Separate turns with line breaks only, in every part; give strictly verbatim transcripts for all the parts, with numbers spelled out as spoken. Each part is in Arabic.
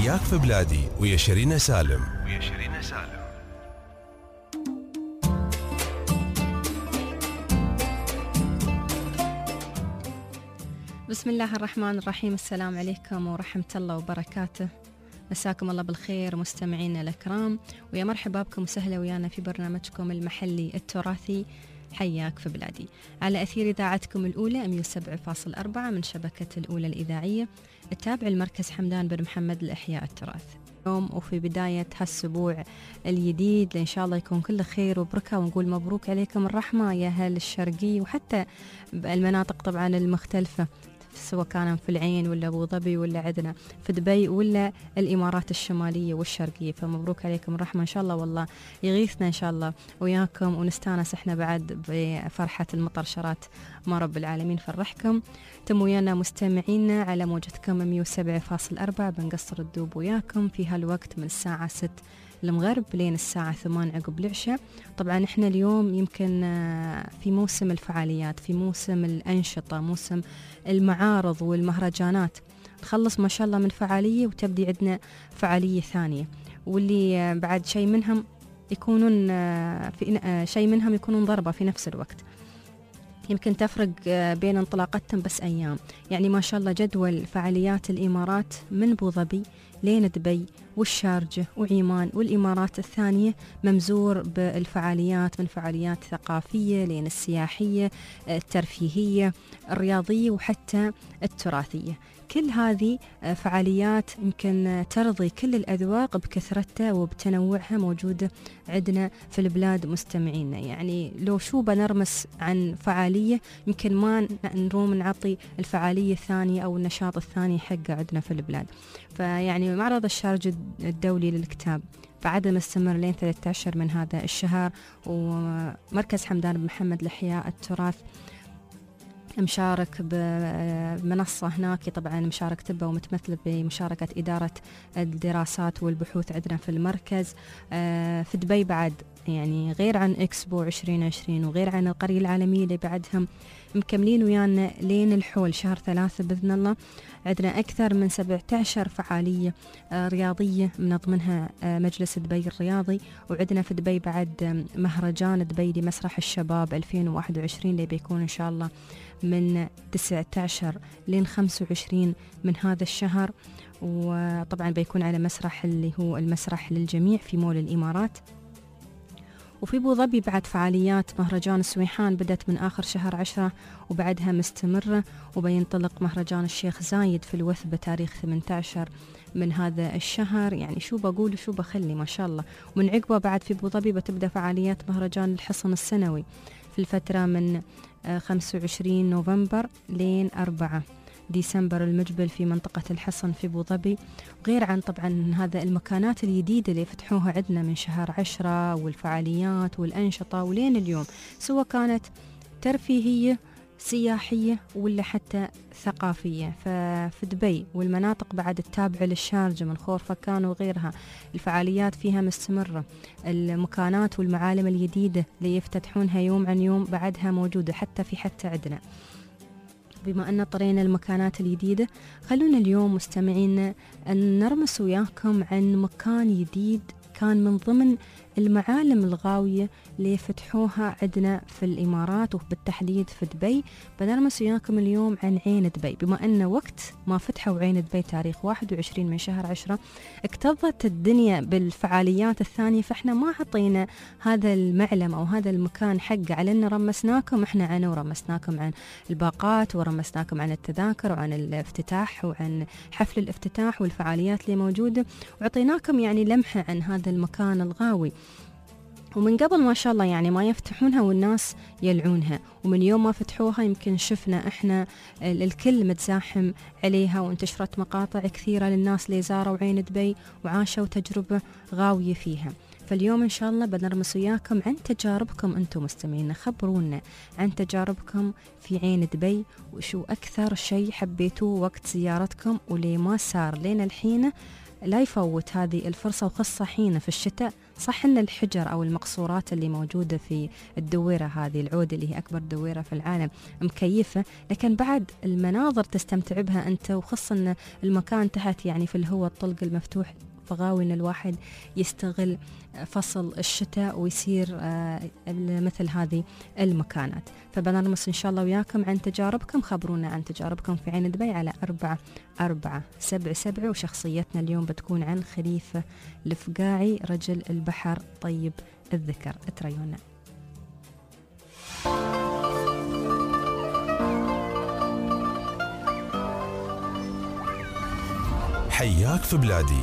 حياك في بلادي ويا شيرين سالم ويا شيرين سالم.
بسم الله الرحمن الرحيم. السلام عليكم ورحمة الله وبركاته. مساكم الله بالخير مستمعينا الكرام، ويا مرحبا بكم وسهلا ويانا في برنامجكم المحلي التراثي حياك في بلادي على أثير إذاعتكم الأولى مئة وسبعة فاصلة أربعة من شبكة الأولى الإذاعية التابع المركز حمدان بن محمد لإحياء التراث. اليوم وفي بداية هالسبوع الجديد إن شاء الله يكون كل خير وبركة، ونقول مبروك عليكم الرحمة يا أهل الشرقية وحتى المناطق طبعا المختلفة، سواء كان في العين ولا أبو ظبي ولا عندنا في دبي ولا الإمارات الشمالية والشرقية، فمبروك عليكم الرحمة. إن شاء الله والله يغيثنا إن شاء الله وياكم ونستانس إحنا بعد بفرحة المطرشرات، ما رب العالمين فرحكم. تم ويانا مستمعينا على موجتكم مئة وسبعة فاصلة أربعة بنقصر الدوب وياكم في هالوقت من الساعة ستة المغرب لين الساعة ثمانية عقب العشاء. طبعا احنا اليوم يمكن في موسم الفعاليات، في موسم الأنشطة، موسم المعارض والمهرجانات، نخلص ما شاء الله من فعالية وتبدي عندنا فعالية ثانية، واللي بعد شيء منهم يكونون في شيء منهم يكونون ضربة في نفس الوقت، يمكن تفرق بين انطلاقتهم بس أيام. يعني ما شاء الله جدول فعاليات الإمارات من أبو ظبي لين دبي والشارجة وعمان والإمارات الثانية ممزور بالفعاليات، من فعاليات ثقافية لين السياحية الترفيهية الرياضية وحتى التراثية. كل هذه فعاليات يمكن ترضي كل الأذواق بكثرتها وبتنوعها موجودة عندنا في البلاد مستمعينا. يعني لو شو بنرمس عن فعالية يمكن ما نروم نعطي الفعالية الثانية أو النشاط الثاني حقه عندنا في البلاد. فيعني معرض الشارجة الدولي للكتاب بعد مستمر لين ثلاثة عشر من هذا الشهر، ومركز حمدان بن محمد لإحياء التراث مشارك بمنصة هناك، طبعا مشارك تبه ومتمثل بمشاركة إدارة الدراسات والبحوث عندنا في المركز. في دبي بعد يعني غير عن إكسبو عشرين عشرين وغير عن القرية العالمية اللي بعدهم مكملين ويانا لين الحول شهر ثلاثة بإذن الله. عندنا أكثر من سبعة عشر فعالية رياضية من ضمنها مجلس دبي الرياضي، وعندنا في دبي بعد مهرجان دبي لمسرح الشباب ألفين وواحد وعشرين اللي بيكون إن شاء الله من تسعة عشر لين خمسة وعشرين من هذا الشهر، وطبعا بيكون على مسرح اللي هو المسرح للجميع في مول الإمارات. وفي أبو ظبي بعد فعاليات مهرجان السويحان بدأت من آخر شهر عشرة وبعدها مستمرة، وبينطلق مهرجان الشيخ زايد في الوثبة تاريخ ثمانية عشر من هذا الشهر. يعني شو بقول وشو بخلي ما شاء الله. ومن عقبه بعد في أبو ظبي بتبدأ فعاليات مهرجان الحصن السنوي في الفترة من خمسة وعشرين نوفمبر لين أربعة ديسمبر المقبل في منطقة الحصن في أبو ظبي، غير عن طبعا هذا المكانات الجديدة اللي فتحوها عندنا من شهر عشرة والفعاليات والأنشطة ولين اليوم، سواء كانت ترفيهية سياحية ولا حتى ثقافية. ففي دبي والمناطق بعد التابعة للشارجة من خور فكان وغيرها الفعاليات فيها مستمرة، المكانات والمعالم الجديدة اللي يفتتحونها يوم عن يوم بعدها موجودة حتى في حتى عندنا. بما أن طرينا المكانات الجديدة، خلونا اليوم مستمعين أن نرمس وياكم عن مكان جديد كان من ضمن المعالم الغاوية اللي فتحوها عندنا في الإمارات وبالتحديد في دبي. بنرمس وياكم اليوم عن عين دبي، بما أن وقت ما فتحوا عين دبي تاريخ واحد وعشرين من شهر عشرة اكتظت الدنيا بالفعاليات الثانية، فإحنا ما عطينا هذا المعلم أو هذا المكان حقه، على أن رمسناكم إحنا عنه ورمسناكم عن الباقات ورمسناكم عن التذاكر وعن الافتتاح وعن حفل الافتتاح والفعاليات اللي موجودة، وعطيناكم يعني لمحة عن هذا المكان الغاوي. ومن قبل ما شاء الله يعني ما يفتحونها والناس يلعونها، ومن يوم ما فتحوها يمكن شفنا احنا الكل متزاحم عليها، وانتشرت مقاطع كثيرة للناس اللي زاروا عين دبي وعاشوا تجربة غاوية فيها. فاليوم إن شاء الله بنرمس وياكم عن تجاربكم أنتم مستمعين، خبرونا عن تجاربكم في عين دبي، وشو أكثر شيء حبيتوه وقت زيارتكم وليه ما صار لين الحين لا يفوت هذه الفرصة وخاصة حين في الشتاء. صح أن الحجر أو المقصورات اللي موجودة في الدويرة هذه العود اللي هي أكبر دويرة في العالم مكيفة، لكن بعد المناظر تستمتع بها أنت، وخاصة أن المكان تحت يعني في الهواء الطلق المفتوح، فغاوي أن الواحد يستغل فصل الشتاء ويصير مثل هذه المكانات. فبنرمس إن شاء الله وياكم عن تجاربكم، خبرونا عن تجاربكم في عين دبي على أربعة أربعة سبعة سبعة. وشخصيتنا اليوم بتكون عن خليفة الفقاعي، رجل البحر طيب الذكر. اتريونا.
حياك في بلادي.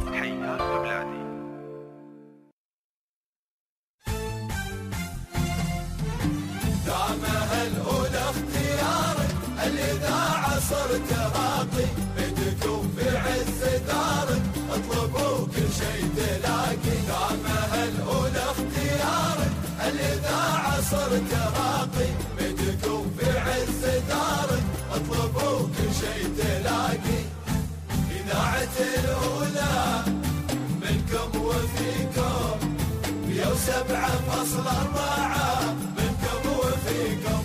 صرت راقي بدكم في عز دارك، اطلبوا كل شيء تلاقي. دامها الأولى اختيارك، الإذاعة صرت راقي بدكم في عز دارك، اطلبوا كل شيء تلاقي. إذاعة الأولى منكم وفيكم، مية وسبعة فاصل أربعة منكم وفيكم.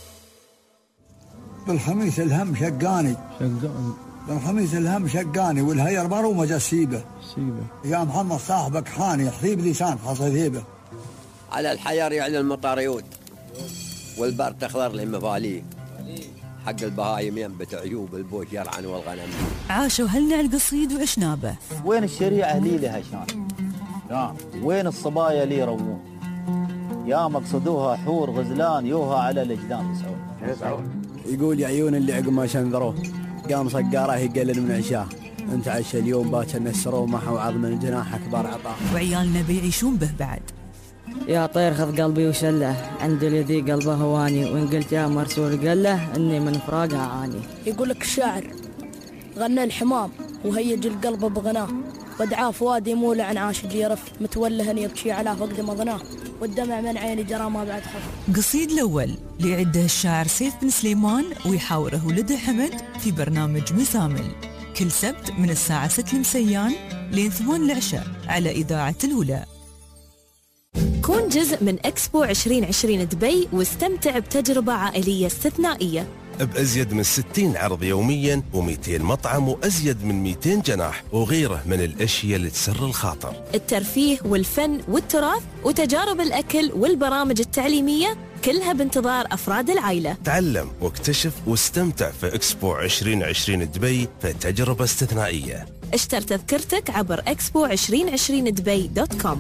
بالخميس الهم شقاني شقاني بالخميس الهم شقاني والهير برو مجسيبه سيبه. يا محمد صاحبك حاني حسيب لسان حصيبه.
على الحيار يعلى المطار يود، والبر تخضر للمفاليه، حق البهايم ينبت عيوب البوش يرعن والغنم.
عاشوا هلنا القصيد وعشنابه.
وين الشريعه لي لها شان؟ نعم. وين الصبايا لي روون؟ يا مقصدوها حور غزلان يوها على الجدان يسعون
يسعون. يقول يا عيون اللي عقب ما شنقروه قام صقاره يقلل من عشاه، انت عشا اليوم باكر نسروه محو عظم الجناح اكبر عطاه.
وعيالنا بيعيشون به بعد.
يا طير خذ قلبي وشله، عند الذي قلبه هواني، وان قلت يا مرسول قال له اني من فراقها عاني.
يقول لك الشاعر غنى الحمام وهيج القلب بغناه، ودعاه فؤادي مولع عن عاشق يرف، متوله ان يبكي على فقد مظناه، والدمع من عيني جرى ما بعد خف.
قصيد الأول ليعده الشاعر سيف بن سليمان ويحاوره ولده حمد في برنامج مزامل كل سبت من الساعة ستة المسيان لين ثمان العشاء على إذاعة الأولى.
كون جزء من إكسبو عشرين عشرين دبي واستمتع بتجربة عائلية استثنائية
بأزيد من ستين عرض يوميا ومئتين مطعم وأزيد من مئتين جناح وغيره من الأشياء اللي تسر الخاطر.
الترفيه والفن والتراث وتجارب الأكل والبرامج التعليمية كلها بانتظار أفراد العائلة.
تعلم واكتشف واستمتع في إكسبو عشرين عشرين دبي في تجربة استثنائية.
اشتر تذكرتك عبر إكسبو عشرين عشرين دبي دوت كوم.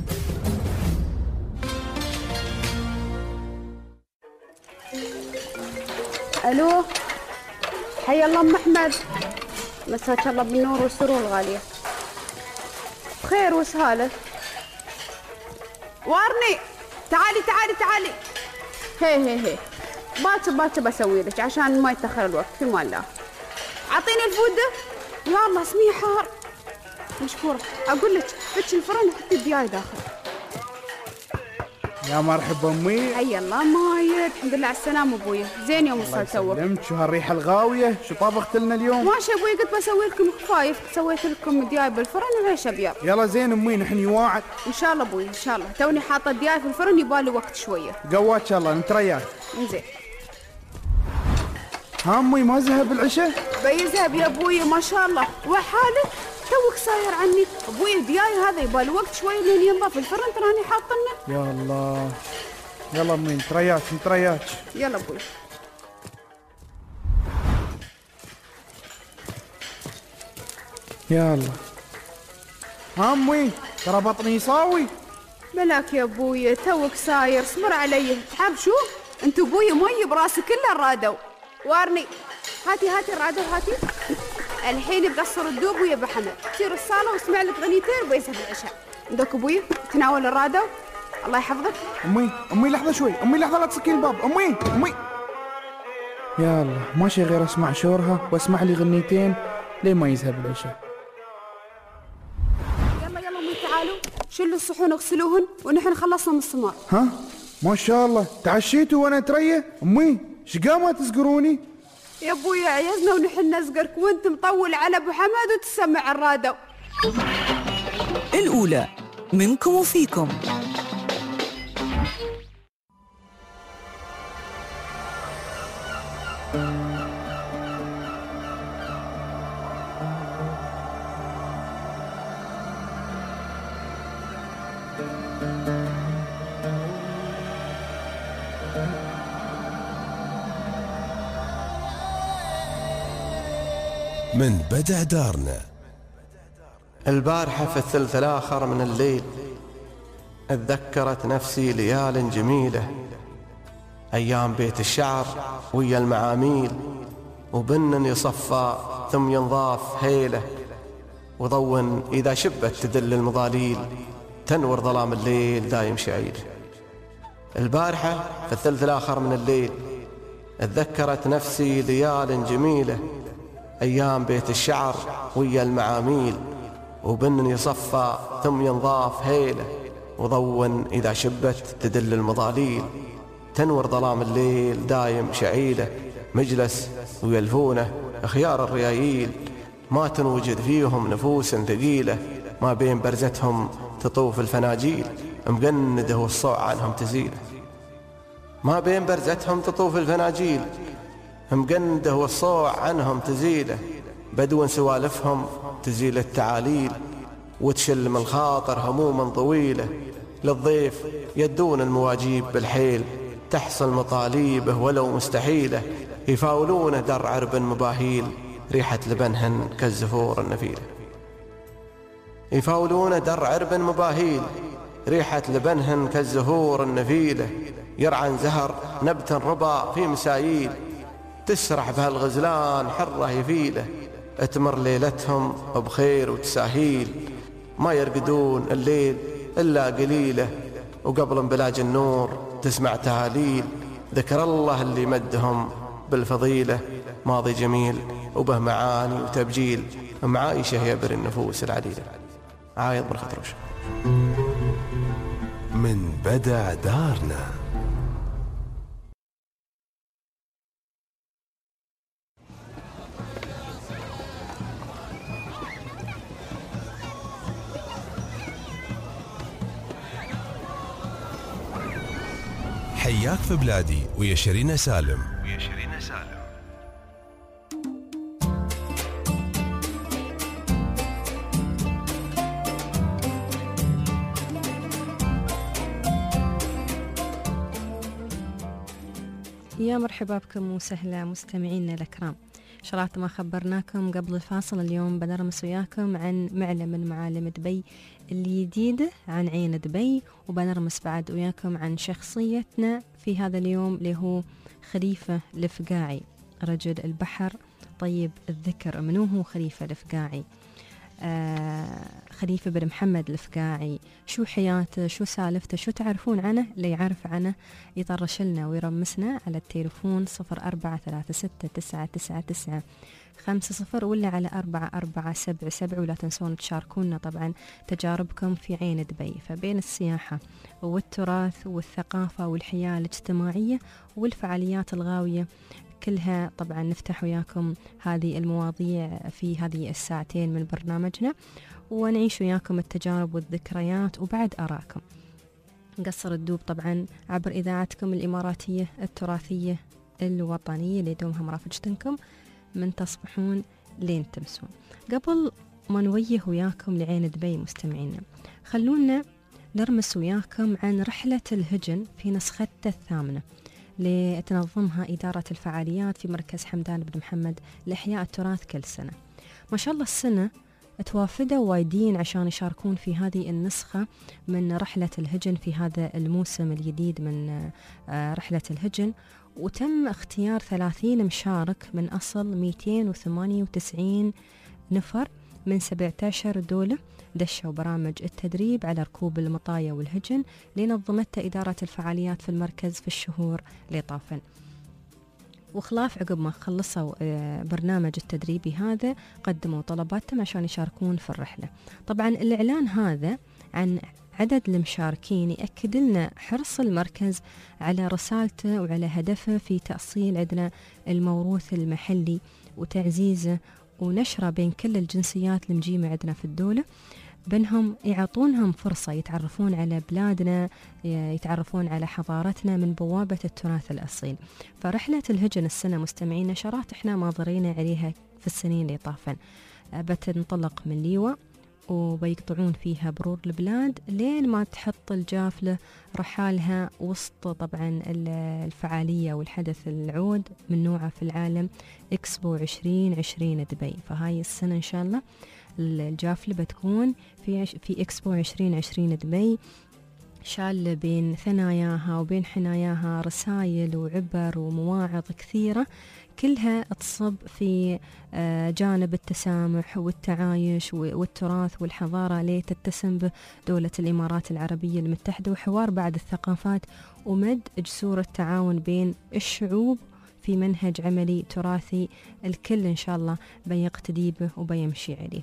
الو، حيا الله ام احمد، مساك الله بالنور والسرور الغاليه. بخير وسهاله. وارني تعالي تعالي تعالي. هي هي هي باكر باكر بسوي لك عشان ما يتاخر الوقت في مال الله. اعطيني الفوده. يا الله اسمي حار. مشكوره. اقول لك فتش الفرن وحطي الدياي داخل.
يا مرحبا امي.
حي الله مايد، الحمد لله على السلامه ابويا. زين يوم وصلت توك.
سلمت. شو هالريحه الغاويه؟ شو طبخت لنا اليوم؟
ماشي ابوي، قلت بسوي لكم خفايف، سويت لكم دياي بالفرن وعيش ابيض.
يلا زين امي، نحن يواعد
ان شاء الله ابوي ان شاء الله. توني حاطه الدياي في الفرن يبالي وقت شويه.
قوات ان شاء الله نترياك.
زين.
ها امي ما ذهب العشاء؟
بيذهب يا ابوي ما شاء الله. وحالك توك صاير عني ابوي، الدياي هذا يبالي وقت شويه لين ينضاف الفرن، تراني حاطنه.
يا الله. يلا امي نترياك نترياك.
يلا ابوي.
يا الله. ها امي ترى بطني يصاوي.
بلاك يا ابوي توك صاير، صبر علي. حاب شو انت ابوي مي براسي كله الرادو. وارني هاتي هاتي الرادو هاتي. الحين بقصر الدوب ويا ابو حمد، تصير الصاله واسمع لك غنيتين وبيسهل العشاء. عندك ابوي تناول الرادو الله يحفظك.
امي امي لحظه شوي، امي لحظه لا تسكين الباب. امي امي يا الله ماشي غير اسمع شورها واسمع لي غنيتين ليه ما يذهب العشاء.
يلا يلا امي تعالوا شلوا الصحون اغسلوهن ونحن خلصنا من السمار.
ها ما شاء الله تعشيتوا وانا تريه. امي شقا ما تسقروني
يا ابوي عيزنا ونحن نسقرك وانت مطول على ابو حمد وتسمع الرادو.
الأولى، منكم وفيكم.
من بدع دارنا.
البارحة في الثلث الآخر من الليل اتذكرت نفسي ليال جميلة، أيام بيت الشعر ويا المعاميل، وبن يصفى ثم ينضاف هيله، وضو إذا شبت تدل المضاليل، تنور ظلام الليل دايم شعيل. البارحة في الثلث الآخر من الليل اتذكرت نفسي ليال جميلة، أيام بيت الشعر ويا المعاميل، وبن يصفى ثم ينضاف هيله، وضو إذا شبت تدل المضاليل، تنور ظلام الليل دايم شعيله. مجلس ويلفونه خيار الريايل، ما تنوجد فيهم نفوس ثقيلة، ما بين برزتهم تطوف الفناجيل، مقنده والصوع عنهم تزيله. ما بين برزتهم تطوف الفناجيل، مقنده والصوع عنهم تزيله، بدو سوالفهم تزيل التعاليل، وتشل من خاطر هموما طويلة. للضيف يدون المواجيب بالحيل، تحصل مطاليبه ولو مستحيلة، يفاولونه در عرب مباهيل، ريحة لبنهن كالزفور النفيلة. يفاولونه در عرب مباهيل، ريحة لبنهن كالزهور النفيلة، يرعن زهر نبت ربا في مساييل، تسرح بها الغزلان حرة يفيله، اتمر ليلتهم بخير وتساهيل، ما يرقدون الليل إلا قليلة، وقبل انبلاج النور تسمع تهاليل، ذكر الله اللي مدهم بالفضيلة، ماضي جميل وبه معاني وتبجيل، معايشة يبري النفوس العليلة. عايض بن خطروش.
من بدع دارنا. حياك في بلادي ويا شيرين سالم. ويا شيرين سالم.
يا مرحبا بكم وسهلا مستمعينا الأكرام. شرعت ما خبرناكم قبل الفاصل، اليوم بنرمس وياكم عن معلم من معالم دبي الجديدة، عن عين دبي، وبنرمس بعد وياكم عن شخصيتنا في هذا اليوم اللي هو خليفة الفقاعي، رجل البحر طيب الذكر. منو هو خليفة الفقاعي؟ آه خليفة بن محمد الفقاعي، شو حياته، شو سالفته، شو تعرفون عنه؟ اللي يعرف عنه يطرش لنا ويرمسنا على التليفون صفر أربعة ثلاثة ستة تسعة تسعة تسعة خمسة صفر، ولا على أربعة أربعة سبعة سبعة. ولا تنسون تشاركونا طبعا تجاربكم في عين دبي، فبين السياحة والتراث والثقافة والحياة الاجتماعية والفعاليات الغاوية كلها، طبعا نفتح وياكم هذه المواضيع في هذه الساعتين من برنامجنا، ونعيش وياكم التجارب والذكريات وبعد آراءكم. نقصر الدوب طبعا عبر إذاعتكم الإماراتية التراثية الوطنية اللي دومها مرافقتكم من تصبحون لين تمسون. قبل ما نوجه وياكم لعين دبي مستمعينا، خلونا نرمس وياكم عن رحلة الهجن في نسختها الثامنة لتنظمها إدارة الفعاليات في مركز حمدان بن محمد لإحياء التراث كل سنة. ما شاء الله السنة توافدوا وايدين عشان يشاركون في هذه النسخة من رحلة الهجن في هذا الموسم الجديد من رحلة الهجن، وتم اختيار ثلاثين مشارك من أصل مئتين وثمانية وتسعين نفر من سبعة عشر دولة، دشوا برامج التدريب على ركوب المطايا والهجن لنظمتها إدارة الفعاليات في المركز في الشهور اللي طافن. وخلاف عقب ما خلصوا برنامج التدريبي هذا قدموا طلباتهم عشان يشاركون في الرحلة. طبعا الإعلان هذا عن عدد المشاركين يأكد لنا حرص المركز على رسالته وعلى هدفه في تأصيل عندنا الموروث المحلي وتعزيزه ونشره بين كل الجنسيات المجيمة عندنا في الدولة. بأنهم يعطونهم فرصة يتعرفون على بلادنا، يتعرفون على حضارتنا من بوابة التراث الأصيل. فرحلة الهجن السنة مستمعين نشرات إحنا ماضرين عليها في السنين اللي طافن، بتنطلق من ليوة وبيقطعون فيها برور البلاد لين ما تحط الجافلة رحالها وسط طبعا الفعالية والحدث العود من نوعه في العالم إكسبو عشرين عشرين دبي. فهاي السنة إن شاء الله الجافلة بتكون في في إكسبو عشرين عشرين دبي، شال بين ثناياها وبين حناياها رسائل وعبر ومواعظ كثيرة كلها تصب في جانب التسامح والتعايش والتراث والحضارة اللي تتسم به دولة الإمارات العربية المتحدة، وحوار بعد الثقافات ومد جسور التعاون بين الشعوب في منهج عملي تراثي الكل إن شاء الله بيقتدي به وبيمشي عليه.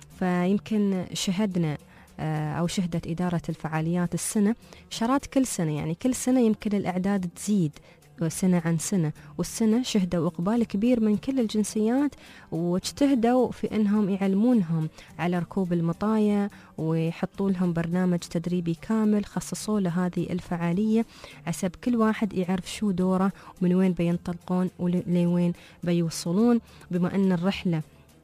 فيمكن شهدنا أو شهدت إدارة الفعاليات السنة شرات كل سنة، يعني كل سنة يمكن الأعداد تزيد سنة عن سنة، والسنة شهدوا إقبال كبير من كل الجنسيات واجتهدوا في أنهم يعلمونهم على ركوب المطايا ويحطوا لهم برنامج تدريبي كامل خصصوا لهذه الفعالية حسب كل واحد يعرف شو دوره ومن وين بينطلقون ولوين بيوصلون، بما أن الرحلة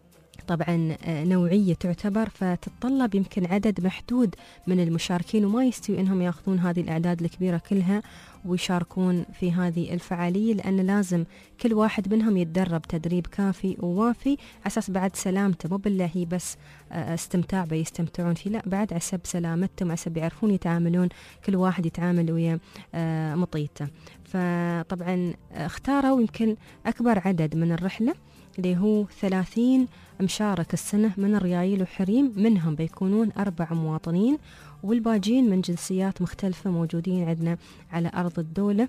طبعا نوعية تعتبر فتتطلب يمكن عدد محدود من المشاركين وما يستوي أنهم يأخذون هذه الأعداد الكبيرة كلها ويشاركون في هذه الفعالية، لأن لازم كل واحد منهم يتدرب تدريب كافي ووافي أساس بعد سلامته، مو بالله هي بس استمتاع بيستمتعون فيه، لا بعد عسب سلامتهم عسب يعرفون يتعاملون كل واحد يتعامل ويا مطيته. فطبعا اختاروا يمكن أكبر عدد من الرحلة اللي هو ثلاثين مشارك السنة من الريايل وحريم، منهم بيكونون أربع مواطنين والباجين من جنسيات مختلفة موجودين عندنا على أرض الدولة.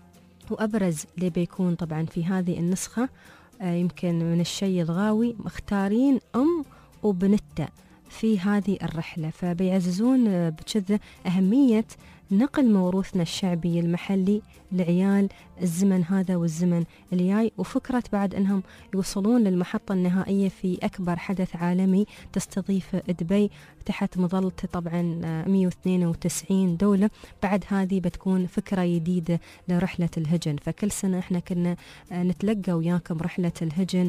وأبرز اللي بيكون طبعا في هذه النسخة يمكن من الشيء الغاوي مختارين أم وبنته في هذه الرحلة، فبيعززون بكذا أهمية نقل موروثنا الشعبي المحلي لعيال الزمن هذا والزمن الجاي، وفكرة بعد أنهم يوصلون للمحطة النهائية في أكبر حدث عالمي تستضيف دبي تحت مظلة طبعا مئة واثنين وتسعين دولة. بعد هذه بتكون فكرة جديدة لرحلة الهجن، فكل سنة احنا كنا نتلقى وياكم رحلة الهجن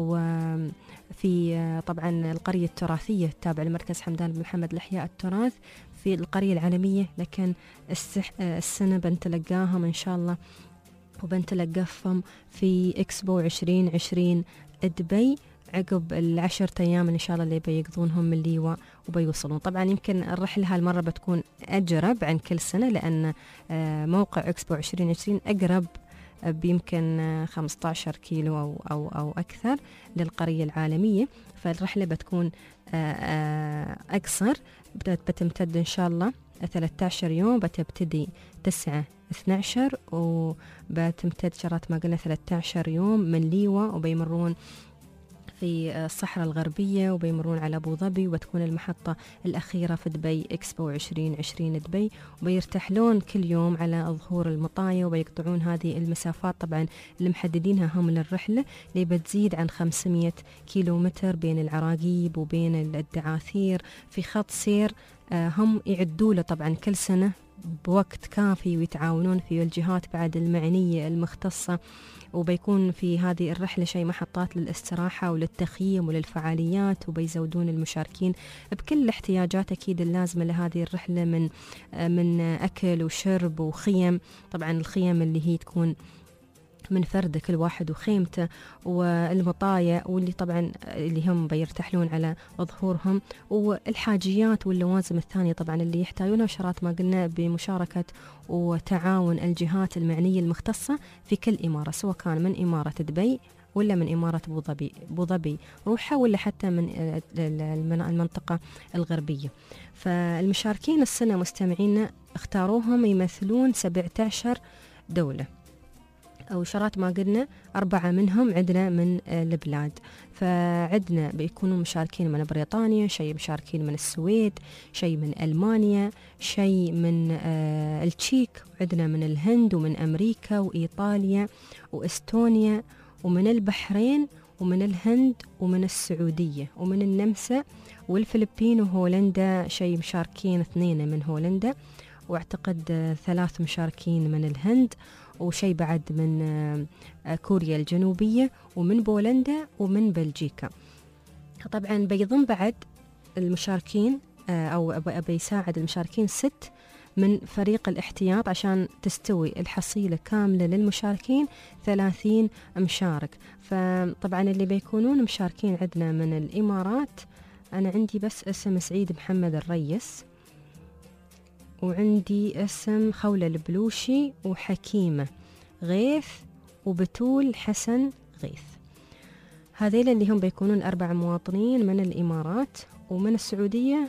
وفي طبعا القرية التراثية التابعة لمركز حمدان بن محمد لإحياء التراث في القرية العالمية، لكن السنة بنتلقاهم إن شاء الله وبنتلقفهم في إكسبو عشرين عشرين دبي عقب العشرة أيام إن شاء الله اللي بيقضونهم من ليوة وبيوصلون. طبعا يمكن الرحلة هالمرة بتكون أجرب عن كل سنة لأن موقع إكسبو عشرين عشرين أقرب بيمكن خمسة عشر كيلو أو, أو, أو أكثر للقرية العالمية، فالرحلة بتكون أقصر بتمتد إن شاء الله ثلاثة عشر يوم، بتبتدي تسعة اثنا عشر وبتمتد شرات ما قلنا ثلاثة عشر يوم من ليوة، وبيمرون في الصحراء الغربية وبيمرون على أبو ظبي، وبتكون المحطة الأخيرة في دبي إكسبو عشرين عشرين دبي، وبيرتحلون كل يوم على ظهور المطايا وبيقطعون هذه المسافات طبعا اللي محددينها هم للرحلة اللي بتزيد عن خمسمئة كيلو متر بين العراقيب وبين الدعاثير في خط سير هم يعدوا له طبعا كل سنة بوقت كافي ويتعاونون في الجهات بعد المعنية المختصة، وبيكون في هذه الرحلة شيء محطات للاستراحة وللتخييم وللفعاليات، وبيزودون المشاركين بكل الاحتياجات أكيد اللازمة لهذه الرحلة من من أكل وشرب وخيم، طبعا الخيم اللي هي تكون من فرد كل واحد وخيمته، والمطايا واللي طبعا اللي هم بيرتحلون على ظهورهم، والحاجيات واللوازم الثانية طبعا اللي يحتاجونها، وشرات ما قلنا بمشاركة وتعاون الجهات المعنية المختصة في كل إمارة، سواء كان من إمارة دبي ولا من إمارة أبو ظبي أبو ظبي روحها ولا حتى من المنطقة الغربية. فالمشاركين السنة مستمعينا اختاروهم يمثلون سبعة عشر دولة، أو شرات ما قلنا أربعة منهم عندنا من البلاد، فعندنا بيكونوا مشاركين من بريطانيا، شيء مشاركين من السويد، شيء من ألمانيا، شيء من التشيك، وعندنا من الهند ومن أمريكا وإيطاليا وإستونيا ومن البحرين ومن الهند ومن السعودية ومن النمسا والفلبين وهولندا، شيء مشاركين اثنين من هولندا، واعتقد ثلاث مشاركين من الهند، وشيء بعد من كوريا الجنوبية ومن بولندا ومن بلجيكا. طبعا بيضم بعد المشاركين أو بيساعد المشاركين ست من فريق الاحتياط عشان تستوي الحصيلة كاملة للمشاركين ثلاثين مشارك. فطبعا اللي بيكونون مشاركين عندنا من الإمارات، أنا عندي بس اسم سعيد محمد الريس، وعندي اسم خولة البلوشي وحكيمة غيث وبتول حسن غيث. هذيل اللي هم بيكونون أربع مواطنين من الإمارات، ومن السعودية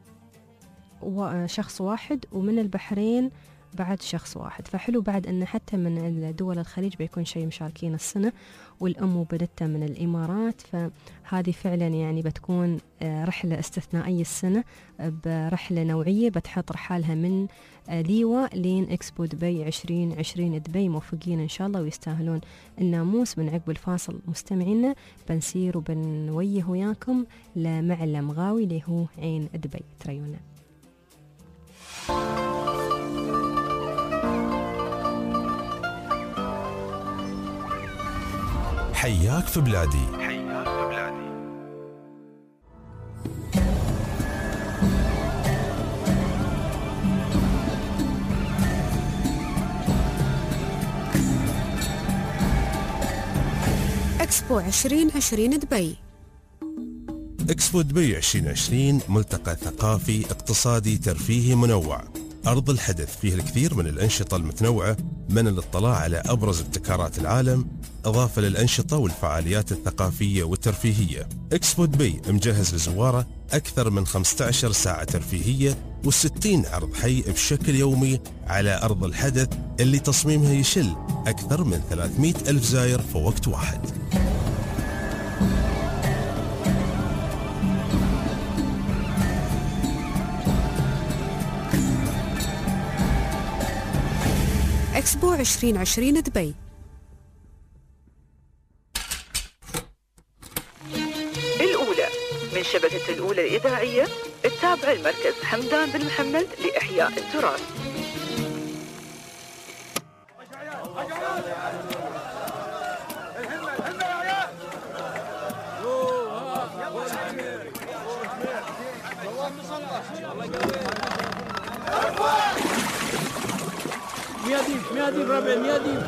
شخص واحد، ومن البحرين بعد شخص واحد. فحلو بعد أن حتى من دول الخليج بيكون شيء مشاركين السنة، والأم وبنتها من الإمارات. فهذه فعلا يعني بتكون رحلة استثنائية السنة، برحلة نوعية بتحط رحالها من ليوا لين إكسبو دبي عشرين عشرين دبي. موفقين إن شاء الله ويستاهلون الناموس. من عقب الفاصل مستمعينا بنسير وبنويه وياكم لمعلم غاوي اللي هو عين دبي. تريونا.
حياك في بلادي. حياك في بلادي.
إكسبو عشرين عشرين دبي.
إكسبو دبي عشرين عشرين ملتقى ثقافي اقتصادي ترفيهي منوع، أرض الحدث فيه الكثير من الأنشطة المتنوعة، من الاطلاع على أبرز ابتكارات العالم، إضافة للأنشطة والفعاليات الثقافية والترفيهية. إكسبو دبي مجهز لزواره أكثر من خمسة عشر ساعة ترفيهية وستين عرض حي بشكل يومي على أرض الحدث اللي تصميمها يشل أكثر من ثلاثمئة ألف زائر في وقت واحد.
إكسبو عشرين عشرين دبي.
الأولى من شبكة الأولى الإذاعية التابعة لمركز حمدان بن محمد لإحياء التراث.
مياديب مياديب ربع مياديب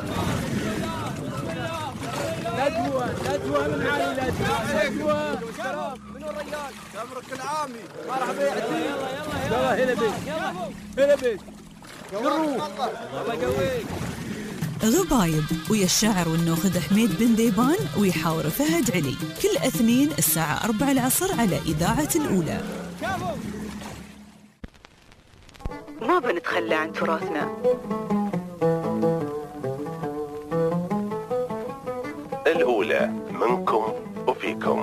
لا تهوى لا تهوى من عالي لا تهوى منو الرجال تمرك العامي مرحبا يا عتيق يلا يلا هلا بيك هلا بيك قروف الله يقويك.
غبايب ويا الشاعر والنوخذ حميد بن ديبان ويحاور فهد علي كل اثنين الساعة أربعة العصر على إذاعة الأولى.
ما بنتخلى عن تراثنا.
الأولى منكم وفيكم.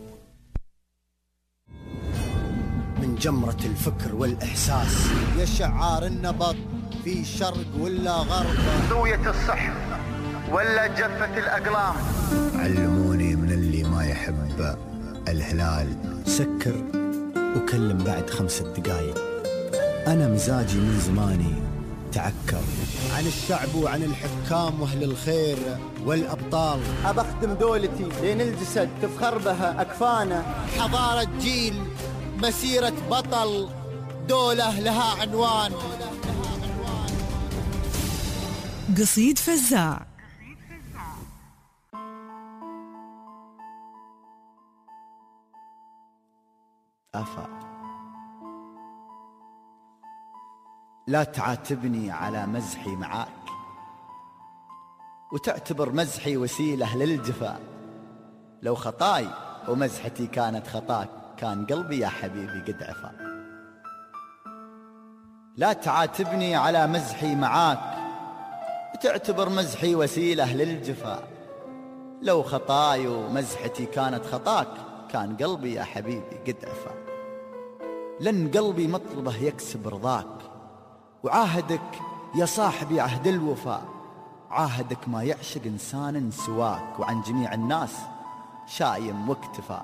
من جمرة الفكر والإحساس
يا شعار النبض في شرق ولا غرب،
زوية الصحف ولا جفة الأقلام.
علموني من اللي ما يحب الهلال سكر وكلم بعد خمسة دقايق. أنا مزاجي من زماني تعكر
عن الشعب وعن الحكام واهل الخير والأبطال.
أبختم دولتي لين الجسد تفخر بها أكفانا.
حضارة جيل مسيرة بطل، دولة لها عنوان.
قصيد فزاع.
أفا لا تعاتبني على مزحي معاك وتعتبر مزحي وسيلة للجفاء. لو خطاي ومزحتي كانت خطاك كان قلبي يا حبيبي قد عفا. لا تعاتبني على مزحي معاك وتعتبر مزحي وسيلة للجفاء. لو خطاي ومزحتي كانت خطاك كان قلبي يا حبيبي قد عفا. لن قلبي مطلبه يكسب رضاك، وعاهدك يا صاحبي عهد الوفاء. عاهدك ما يعشق إنسان سواك، وعن جميع الناس شايم واكتفى.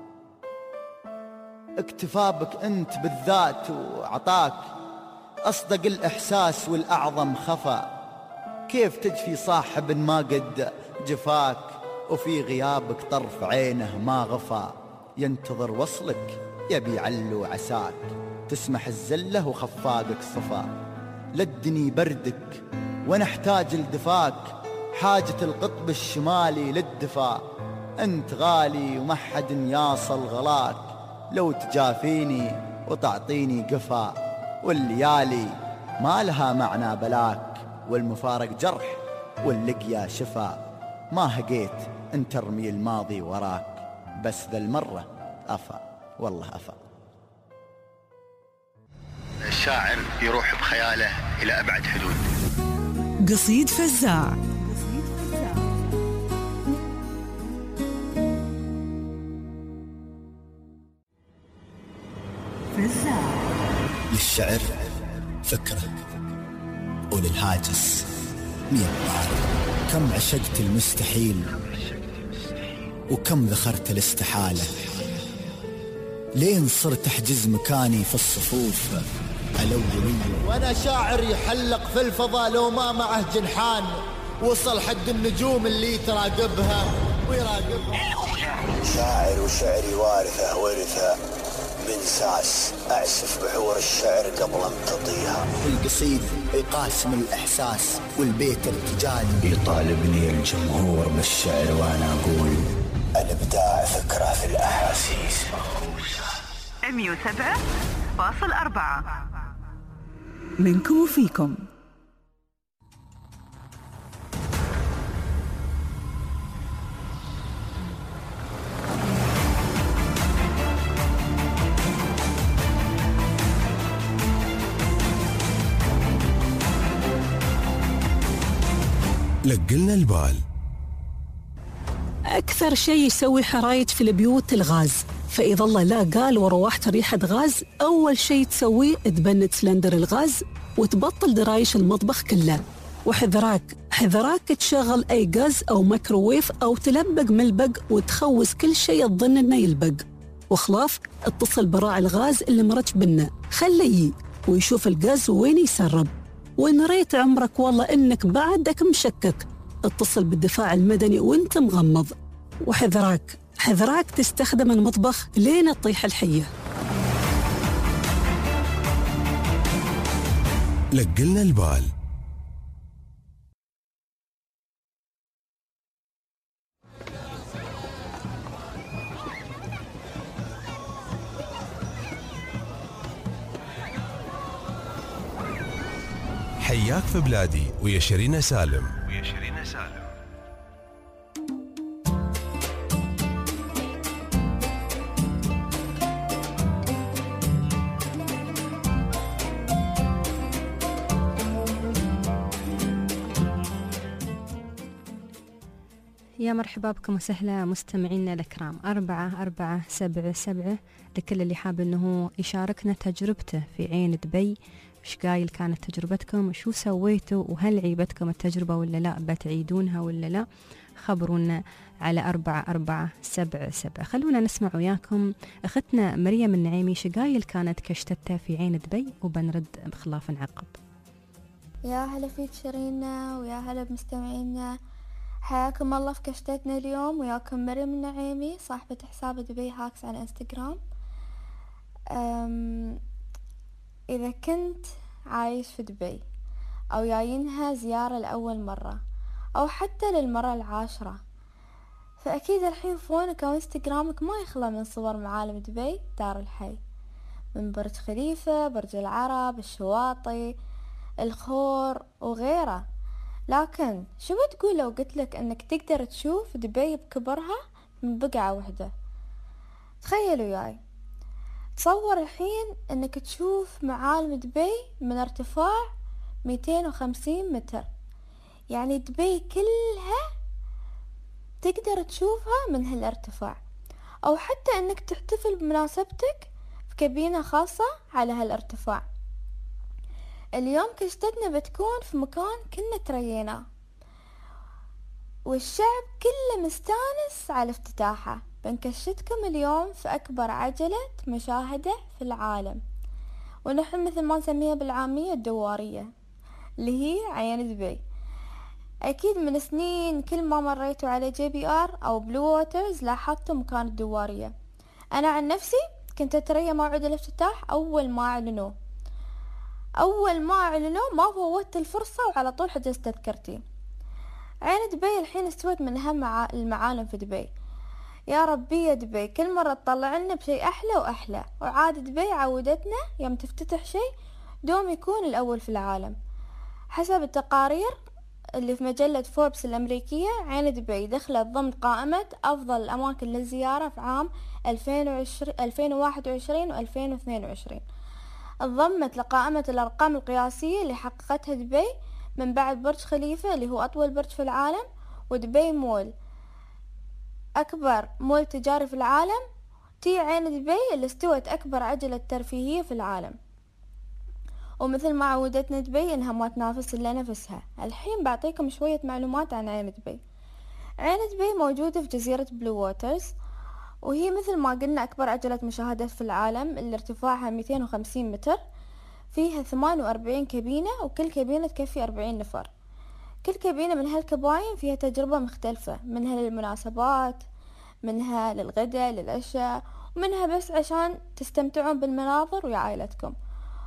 اكتفى بك انت بالذات وعطاك اصدق الاحساس والاعظم خفى. كيف تجفي صاحب ما قد جفاك وفي غيابك طرف عينه ما غفى. ينتظر وصلك يبي علو عساك، تسمح الزله وخفاقك صفا. لدني بردك وانا احتاج لدفاك، حاجة القطب الشمالي للدفاع. انت غالي وما حد ياصل غلاك، لو تجافيني وتعطيني قفا. والليالي ما لها معنى بلاك، والمفارق جرح واللقيا شفا. ما هقيت ان ترمي الماضي وراك، بس ذا المرة أفا والله أفا.
الشاعر يروح بخياله إلى أبعد حدود.
قصيد فزاع.
فزاع للشعر فكرة، وللهاجس مية طارق. كم عشقت المستحيل وكم ذخرت الاستحالة، لين صرت احجز مكاني في الصفوف الأولية.
وانا شاعر يحلق في الفضاء لو ما معه جنحان، وصل حد النجوم اللي تراقبها ويراقبها.
شاعر وشعري وارثه ورثه من ساس، أعسف بحور الشعر قبل امتطيها. القصيد يقاسم الإحساس والبيت ارتجالي، يطالبني الجمهور بالشعر وأنا أقول الإبداع فكرة في الأحاسيس.
مية وسبعة فاصل أربعة
منكم وفيكم.
لقلنا البال.
أكثر شيء يسوي حرايج في البيوت الغاز، فإذا الله لا قال وروحت ريحة غاز، أول شيء تسويه تبند سلندر الغاز وتبطل درايش المطبخ كله. وحذراك حذراك تشغل أي غاز أو ميكروويف أو تلبق ملبق وتخوز كل شيء تظن إنه يلبق. وخلاف اتصل براعي الغاز اللي مرت بنا، خليه ويشوف الغاز وين يسرب. وإن ريت عمرك والله إنك بعدك مشكك، اتصل بالدفاع المدني وإنت مغمض. وحذراك حذراك تستخدم المطبخ لين تطيح الحية.
لقلنا البال. حياك في بلادي ويا شيرين سالم. ويا شيرين سالم.
يا مرحبا بكم وسهلا مستمعينا الكرام. أربعة أربعة سبعة سبعة لكل اللي حاب أنه يشاركنا تجربته في عين دبي. وش قايل كانت تجربتكم، شو سويتوا، وهل عيبتكم التجربة ولا لا، بتعيدونها ولا لا؟ خبرونا على أربعة أربعة سبعة سبعة. خلونا نسمع وياكم أختنا مريم النعيمي شقايل كانت كشتتها في عين دبي، وبنرد بخلاف نعقب.
يا هلا فيك شيرينا، ويا هلا بمستمعينا، حياكم الله في كشتتنا اليوم. وياكم مريم النعيمي صاحبة حساب دبي هاكس على انستغرام. إذا كنت عايش في دبي أو جايينها زيارة لأول مرة أو حتى للمرة العاشرة، فأكيد الحين فونك أو انستغرامك ما يخلى من صور معالم دبي دار الحي، من برج خليفة، برج العرب، الشواطئ، الخور وغيره. لكن شو بتقول لو قلتلك أنك تقدر تشوف دبي بكبرها من بقعة واحدة؟ تخيلوا وياي، تصور الحين أنك تشوف معالم دبي من ارتفاع مئتين وخمسين متر، يعني دبي كلها تقدر تشوفها من هالارتفاع. أو حتى أنك تحتفل بمناسبتك في كابينة خاصة على هالارتفاع. اليوم كشتتنا بتكون في مكان كنا ترينا، والشعب كله مستانس على افتتاحه. بنكشتكم اليوم في أكبر عجلة مشاهدة في العالم، ونحن مثل ما نسميها بالعامية الدوارية اللي هي عين دبي. أكيد من سنين كل ما مريتوا على جي بي آر أو بلو ووترز لاحظتوا مكان الدوارية. أنا عن نفسي كنت أتريا موعد الافتتاح أول ما أعلنوه أول ما أعلنوه ما فوتت الفرصة وعلى طول حجزت تذكرتي. عين دبي الحين استوت من أهم المعالم في دبي. يا ربي يا دبي كل مرة تطلع لنا بشيء أحلى وأحلى، وعاد دبي عودتنا يوم تفتتح شيء دوم يكون الأول في العالم. حسب التقارير اللي في مجلة فوربس الأمريكية، عين دبي دخلت ضمن قائمة أفضل الأماكن للزيارة في عام ألفين وواحد وعشرين و ألفين واثنين وعشرين. انضمت لقائمة الأرقام القياسية اللي حققتها دبي من بعد برج خليفة اللي هو أطول برج في العالم، ودبي مول أكبر مول تجاري في العالم، تي عين دبي اللي استوت أكبر عجلة ترفيهية في العالم. ومثل ما عودتنا دبي إنها ما تنافس إلا نفسها. الحين بعطيكم شوية معلومات عن عين دبي. عين دبي موجودة في جزيرة بلو ووترز، وهي مثل ما قلنا أكبر عجلة مشاهدات في العالم اللي ارتفاعها مئتين وخمسين متر. فيها ثمانية وأربعين كابينة، وكل كابينة تكفي أربعين نفر. كل كابينة من هالكباين فيها تجربة مختلفة، منها للمناسبات، منها للغداء للعشاء، ومنها بس عشان تستمتعون بالمناظر ويا عائلتكم.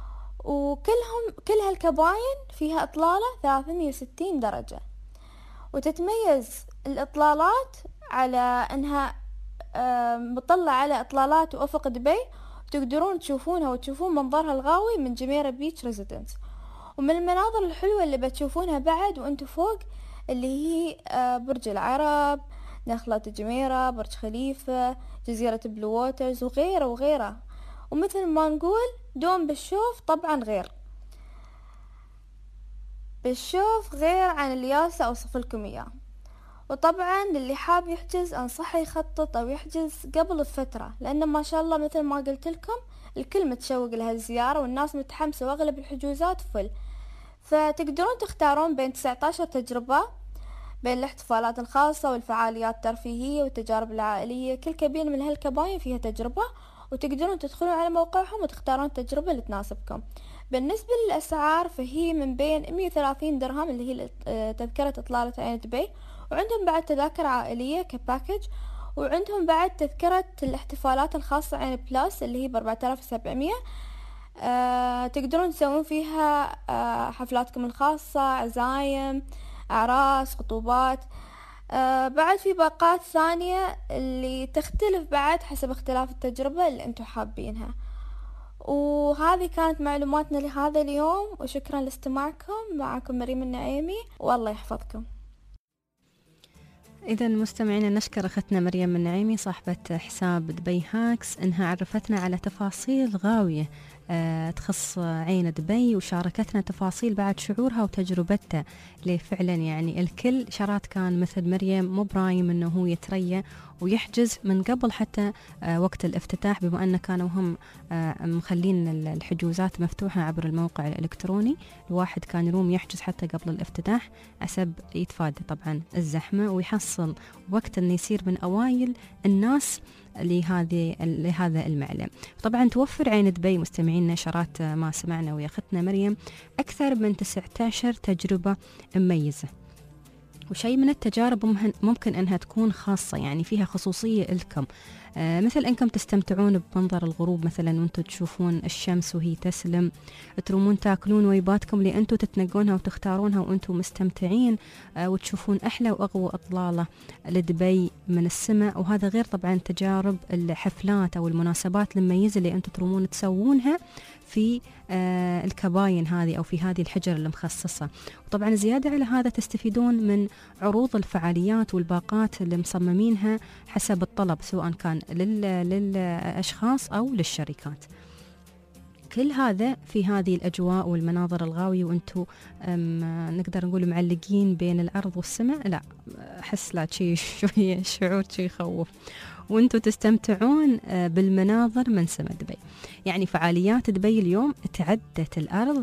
وكلهم كل هالكباين فيها إطلالة ثلاثمية وستين درجة، وتتميز الإطلالات على أنها مطلة على إطلالات وأفق دبي، وتقدرون تشوفونها وتشوفون منظرها الغاوي من جميرة بيتش ريزيدنس. ومن المناظر الحلوة اللي بتشوفونها بعد وانتو فوق اللي هي برج العرب، نخلة جميرة، برج خليفة، جزيرة بلو ووترز وغيره وغيره. ومثل ما نقول دوم بالشوف طبعا غير بالشوف غير عن الياسة أوصف لكم إياه. وطبعا اللي حاب يحجز أنصحه يخطط أو يحجز قبل الفترة، لأن ما شاء الله مثل ما قلت لكم الكل متشوق لهالزيارة والناس متحمسة، وأغلب الحجوزات فل. فتقدرون تختارون بين تسعة عشر تجربة بين الاحتفالات الخاصة والفعاليات الترفيهية والتجارب العائلية. كل كابين من هالكباين فيها تجربة، وتقدرون تدخلون على موقعهم وتختارون التجربة اللي تناسبكم. بالنسبة للأسعار فهي من بين مئة وثلاثين درهم اللي هي تذكرة إطلالة عين دبي، وعندهم بعد تذاكر عائلية كباكج، وعندهم بعد تذكرة الاحتفالات الخاصة عين بلاس اللي هي بأربعة آلاف وسبعمية. أه تقدرون تسوون فيها أه حفلاتكم الخاصة، عزايم، أعراس، خطوبات. أه بعد في باقات ثانية اللي تختلف بعد حسب اختلاف التجربة اللي انتم حابينها. وهذه كانت معلوماتنا لهذا اليوم، وشكرا لاستماعكم. معكم مريم النعيمي، والله يحفظكم.
إذا مستمعينا نشكر أختنا مريم النعيمي صاحبة حساب دبي هاكس إنها عرفتنا على تفاصيل غاوية أه تخص عين دبي، وشاركتنا تفاصيل بعد شعورها وتجربتها. اللي فعلا يعني الكل شرات كان مثل مريم مو برايم إنه هو يتريى ويحجز من قبل حتى آه وقت الافتتاح، بما أن كانوا هم آه مخلين الحجوزات مفتوحة عبر الموقع الإلكتروني. الواحد كان يروم يحجز حتى قبل الافتتاح عسب يتفادى طبعا الزحمة ويحصل وقت أن يصير من أوائل الناس لهذه لهذا المعلم. طبعا توفر عين دبي مستمعين نشرات ما سمعنا ويا أختنا مريم أكثر من تسعة عشر تجربة مميزة، وشيء من التجارب ممكن أنها تكون خاصة يعني فيها خصوصية لكم، آه مثل أنكم تستمتعون بمنظر الغروب مثلا وانتم تشوفون الشمس وهي تسلم، ترومون تاكلون ويباتكم اللي انتم تتنقونها وتختارونها وانتم مستمتعين، آه وتشوفون أحلى وأقوى إطلالة لدبي من السماء. وهذا غير طبعا تجارب الحفلات أو المناسبات المميزة اللي انتم ترومون تسوونها في آه الكباين هذه أو في هذه الحجر المخصصة. وطبعا زيادة على هذا تستفيدون من عروض الفعاليات والباقات اللي مصممينها حسب الطلب، سواء كان لل... للأشخاص أو للشركات. كل هذا في هذه الأجواء والمناظر الغاوية وأنتم نقدر نقول معلقين بين الأرض والسماء. لا أحس لا شيء شوية شعور شيء يخوف، وانتم تستمتعون بالمناظر من سما دبي. يعني فعاليات دبي اليوم تعدت الأرض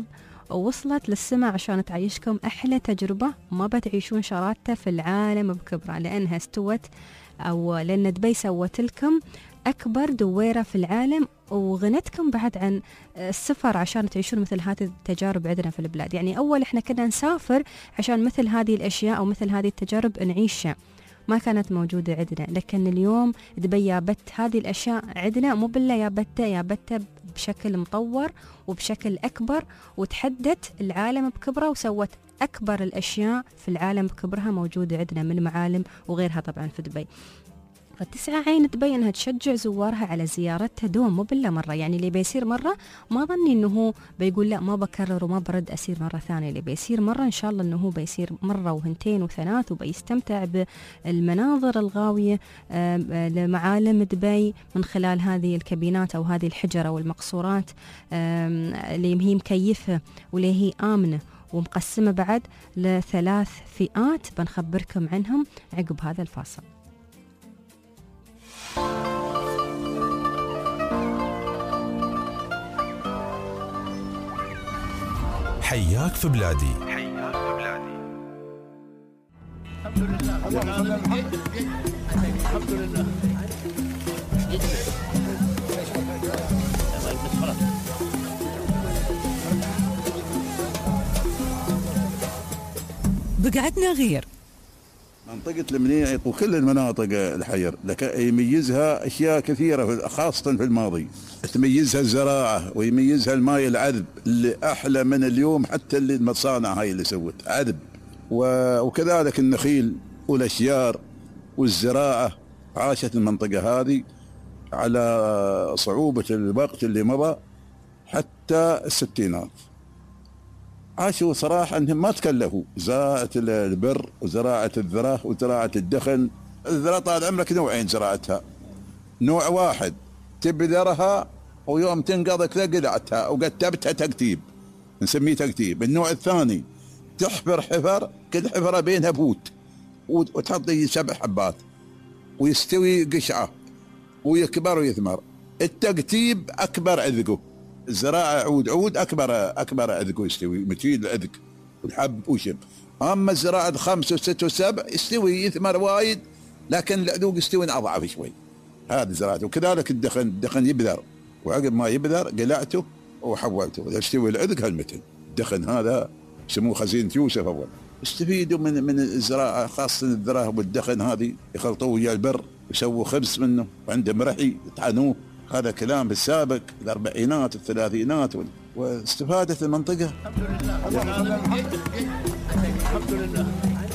ووصلت للسماء عشان تعيشكم أحلى تجربة ما بتعيشون شراتها في العالم بكبرها، لأنها استوت أو لأن دبي سوت لكم أكبر دويرة في العالم، وغنتكم بعد عن السفر عشان تعيشون مثل هذه التجارب عندنا في البلاد. يعني أول إحنا كنا نسافر عشان مثل هذه الأشياء أو مثل هذه التجارب نعيشها، ما كانت موجودة عندنا، لكن اليوم دبي يابت هذه الأشياء عندنا، مو بالله يابتها يابتها بشكل مطور وبشكل أكبر، وتحدت العالم بكبره وسوت أكبر الأشياء في العالم بكبرها موجودة عندنا من معالم وغيرها طبعا في دبي. فتسعى عين دبي انها تشجع زوارها على زيارتها دوم، مو بالله مره. يعني اللي بيصير مره ما ظني انه هو بيقول لا ما بكرر وما برد اسير مره ثانيه، اللي بيصير مره ان شاء الله انه هو بيصير مره وهنتين وثلاث، وبيستمتع بالمناظر الغاويه لمعالم دبي من خلال هذه الكابينات او هذه الحجر او المقصورات اللي هي مكيفه واللي هي امنه ومقسمه بعد لثلاث فئات بنخبركم عنهم عقب هذا الفاصل.
حياك في بلادي.
حياك في بلادي. الحمد لله الحمد لله.
بقعدنا غير
منطقة المنيعق وكل المناطق الحير لك يميزها أشياء كثيرة خاصة في الماضي، تميزها الزراعة ويميزها الماء العذب اللي أحلى من اليوم، حتى اللي المصانع هاي اللي سوت عذب، وكذلك النخيل والأشجار والزراعة. عاشت المنطقة هذه على صعوبة الوقت اللي مضى حتى الستينات، عاشوا صراحة أنهم ما تكلفوا زراعة البر وزراعة الذرة وزراعة الدخن. الذرة طال عمرك نوعين زراعتها، نوع واحد تبذرها ويوم تنقض كذا قلعتها وقتبتها تكتيب نسميه تكتيب. النوع الثاني تحفر حفر كل حفرة بينها بوت وتحط سبع حبات ويستوي قشعة ويكبر ويثمر. التكتيب أكبر عذقه، الزراعة عود عود أكبر أكبر عذقه يستوي متين العذق والحب وشب. أما الزراعة خمس وست وسبع يستوي يثمر وايد لكن العذوق يستوي أضعف شوي. هذه زراعته. وكذلك الدخن، الدخن يبذر وعقب ما يبذر قلعته وحولته يستوي العذق هالمتن. الدخن هذا يسموه خزينة يوسف أول. استفيدوا من من الزراعة خاصة الذرة والدخن هذه، يخلطوه ويا البر يسووا خبز منه وعندهم رحي يطحنوه. هذا كلام بالسابق الأربعينات الثلاثينات، واستفادت المنطقة. الحمد لله الحمد لله.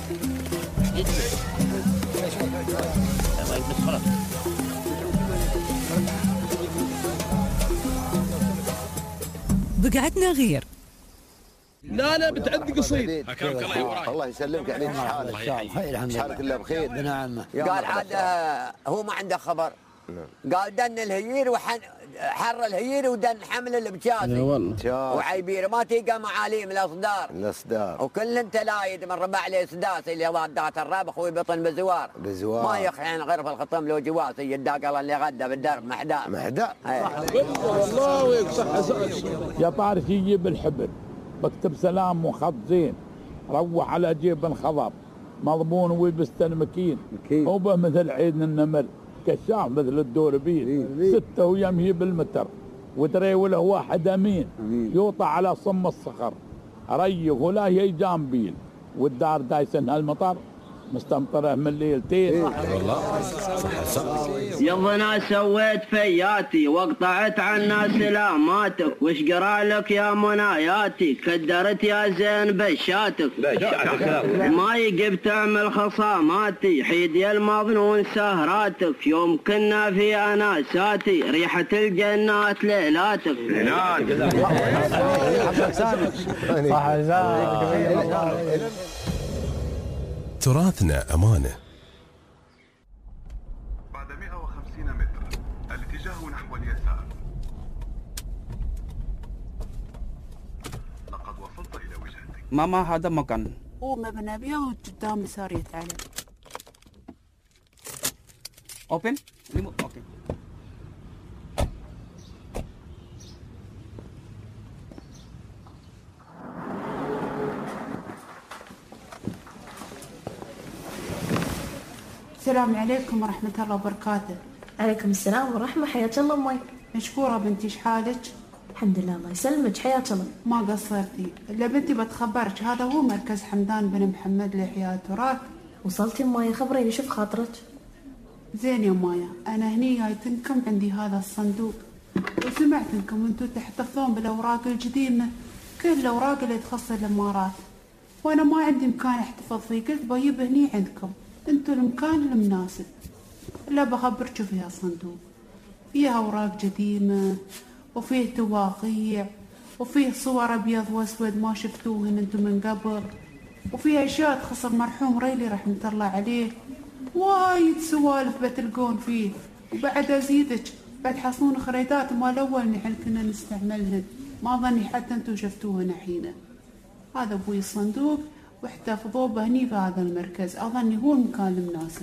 بقعدنا غير.
لا لا بتعد قصير.
الله يسلمك عليك. حالك حالك الله بخير.
بنعم.
قال عاد هو ما عنده خبر، قال دن الهيير وحن حر الهيير ودن حمل البجاسي
والله
وعيبير ما تلقى معاليم الاصدار الاصدار وكلهن تلايد من ربع الاسداس اللي ضادات الربخ ويبطن بزوار بزوار ما يخحين غير في الخطم لو جواسي يداقل اللي غدا بالدرب محدا محدا.
والله ويصح يا طارق يجيب الحبل بكتب سلام وخط زين، روح على جيب الخضر مضمون ويلبس مكين وبه مثل عيد النمل كشاف مثل الدوربين ستة ويمهي بالمتر وتري وله واحد أمين يوطى على صم الصخر ريه ولا هي جامبيل والدار دايسن هالمطر مستمطره من ليلتين.
والله صح صح.
يلا انا سويت فياتي وقطعت عنا سلاماتك وش قرا لك يا مناياتي كدرت يا زين بشاتك ما يجب تعمل خصاماتي حيد يا المظنون سهراتك يوم كنا في اناساتي ريحة الجنات ليلاتك.
تراثنا أمانة.
بعد مئة وخمسين متر الاتجاه نحو اليسار. لقد وصلت إلى وجهتك.
ماما هذا مكان.
هو مبنى بيه وقدام يسار يتعلم.
Open. Remove. Okay.
السلام عليكم ورحمة الله وبركاته.
عليكم السلام ورحمة. حياك الله أمي.
مشكورة بنتي، شحالك؟
الحمد لله الله يسلمك. حياك الله.
ما قصرتي. إلا بنتي بتخبرك، هذا هو مركز حمدان بن محمد لإحياء التراث.
وصلتي أمي؟ خبريني شوف خاطرك.
زين يا مايا، أنا هني جايتنكم عندي هذا الصندوق، وسمعت انكم انتو تحتفظون بالأوراق القديمة، كل الأوراق اللي تخص الإمارات، وأنا ما عندي مكان احتفظ فيه، قلت بجيب هني عندكم، انتو المكان المناسب. إلا بخبركوا فيها صندوق، فيها أوراق قديمة، وفيه تواقيع، وفيه صور أبيض وأسود ما شفتوهن انتو من قبل، وفيه أشياء تخص المرحوم ريلي رحمة الله عليه، وايد سوالف بتلقون فيه. وبعد أزيدك بتحصلون خريطات مال أول نحن كنا نستعملهن، ما ظني حتى انتو شفتوهن الحين. هذا أبوي الصندوق، واحتفظوه بهني في هذا المركز، أظني هو المكان المناسب.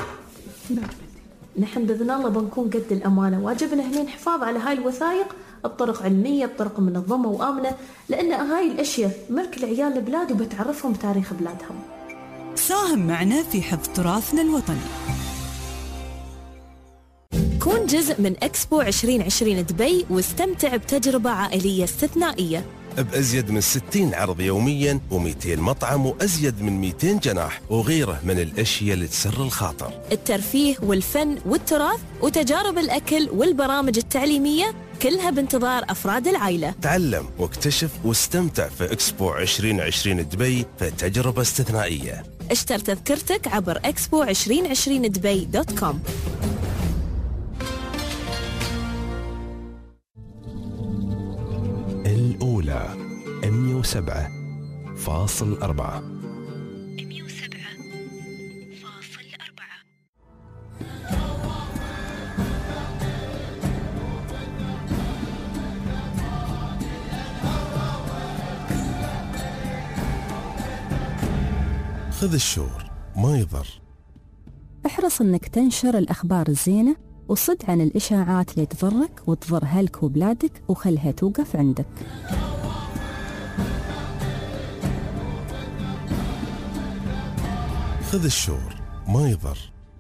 نحن بإذن الله بنكون قد الأمانة، واجبنا هنا الحفاظ على هاي الوثائق بطرق علمية، بطرق منظمة وآمنة، لأن هاي الأشياء ملك العيال البلاد وبتعرفهم بتاريخ بلادهم.
ساهم معنا في حفظ تراثنا الوطني.
كون جزء من إكسبو عشرين عشرين دبي واستمتع بتجربة عائلية استثنائية
بأزيد من ستين عرض يوميا ومئتين مطعم وأزيد من مئتين جناح وغيره من الأشياء اللي تسر الخاطر.
الترفيه والفن والتراث وتجارب الأكل والبرامج التعليمية كلها بانتظار أفراد العائلة.
تعلم واكتشف واستمتع في إكسبو عشرين عشرين دبي في تجربة استثنائية.
اشتر تذكرتك عبر إكسبو عشرين عشرين دبي دوت كوم.
الأولى مئة وسبعة فاصل أربعة.
مئة وسبعة فاصل أربعة.
خذ الشور ما يضر.
احرص انك تنشر الأخبار الزينة وصد عن الإشاعات اللي تضرك وتضر أهلك وبلادك وخلها توقف عندك.
خذ الشور ما يضر.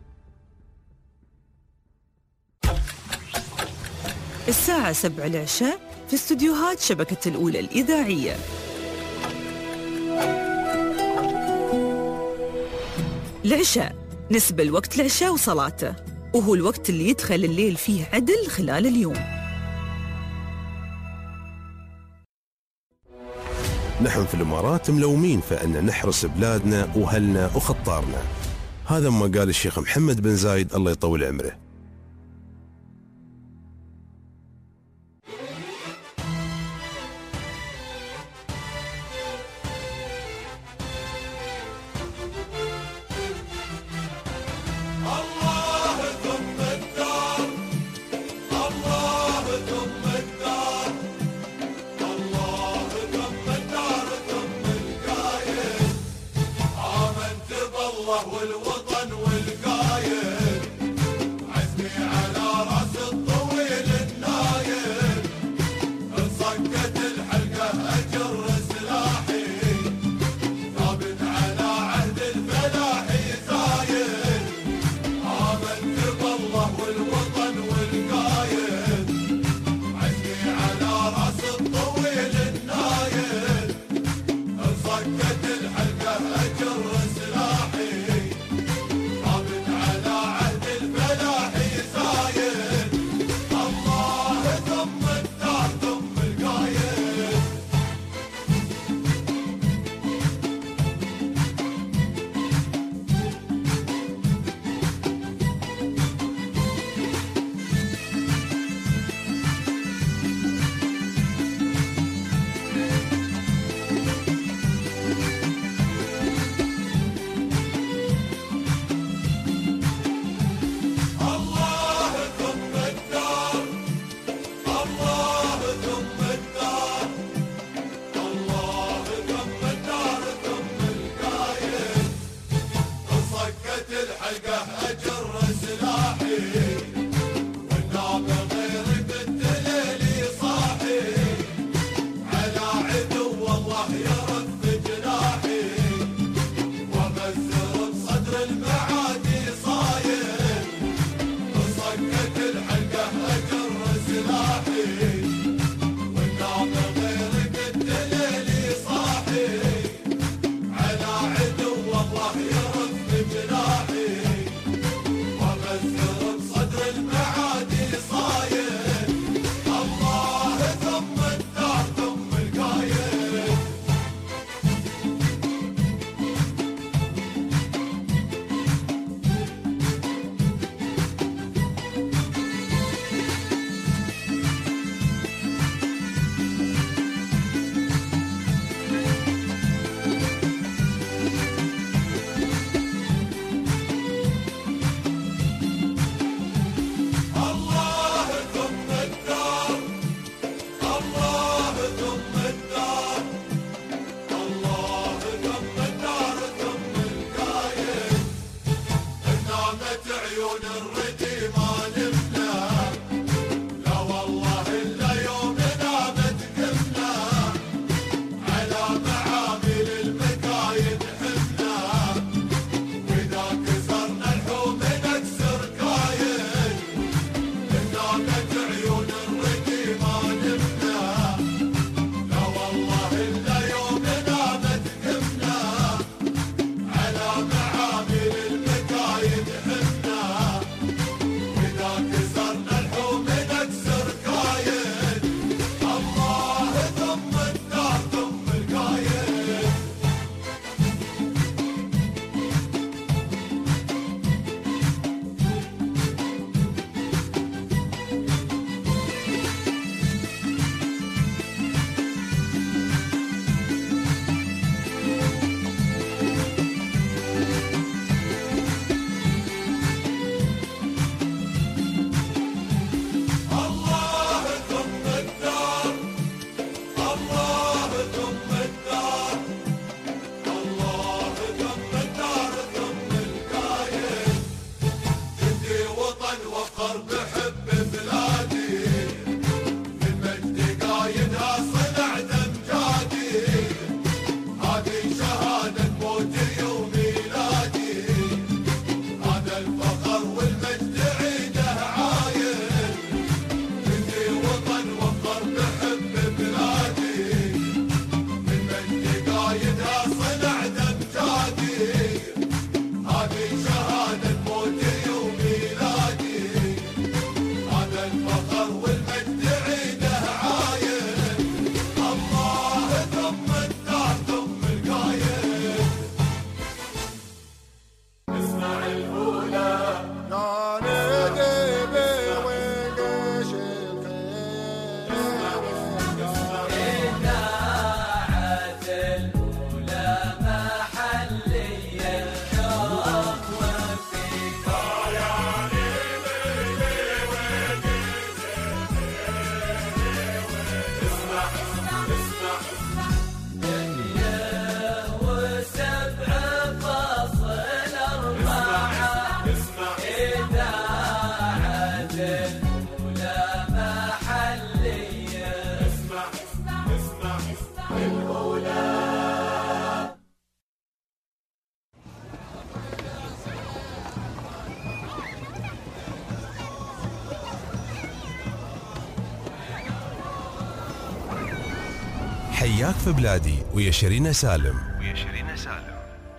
الساعة سبع العشاء في استديوهات شبكة الأولى الإذاعية. العشاء نسبة الوقت العشاء وصلاته، وهو الوقت اللي يدخل الليل فيه عدل خلال اليوم.
نحن في الإمارات ملومين فأن نحرس بلادنا وأهلنا وخطارنا. هذا ما قال الشيخ محمد بن زايد الله يطول عمره.
والوطن والقايد عزمي على راس الطويل النايل، انصكت الحلقة أجر سلاحي ثابت على عهد الفلاحي زايد، آمنت بالله والوطن والقايد عزمي على راس الطويل النايل، انصكت الحلقة أجر سلاحي
حياك في بلادي ويا شيرين سالم.
ويا شيرين سالم.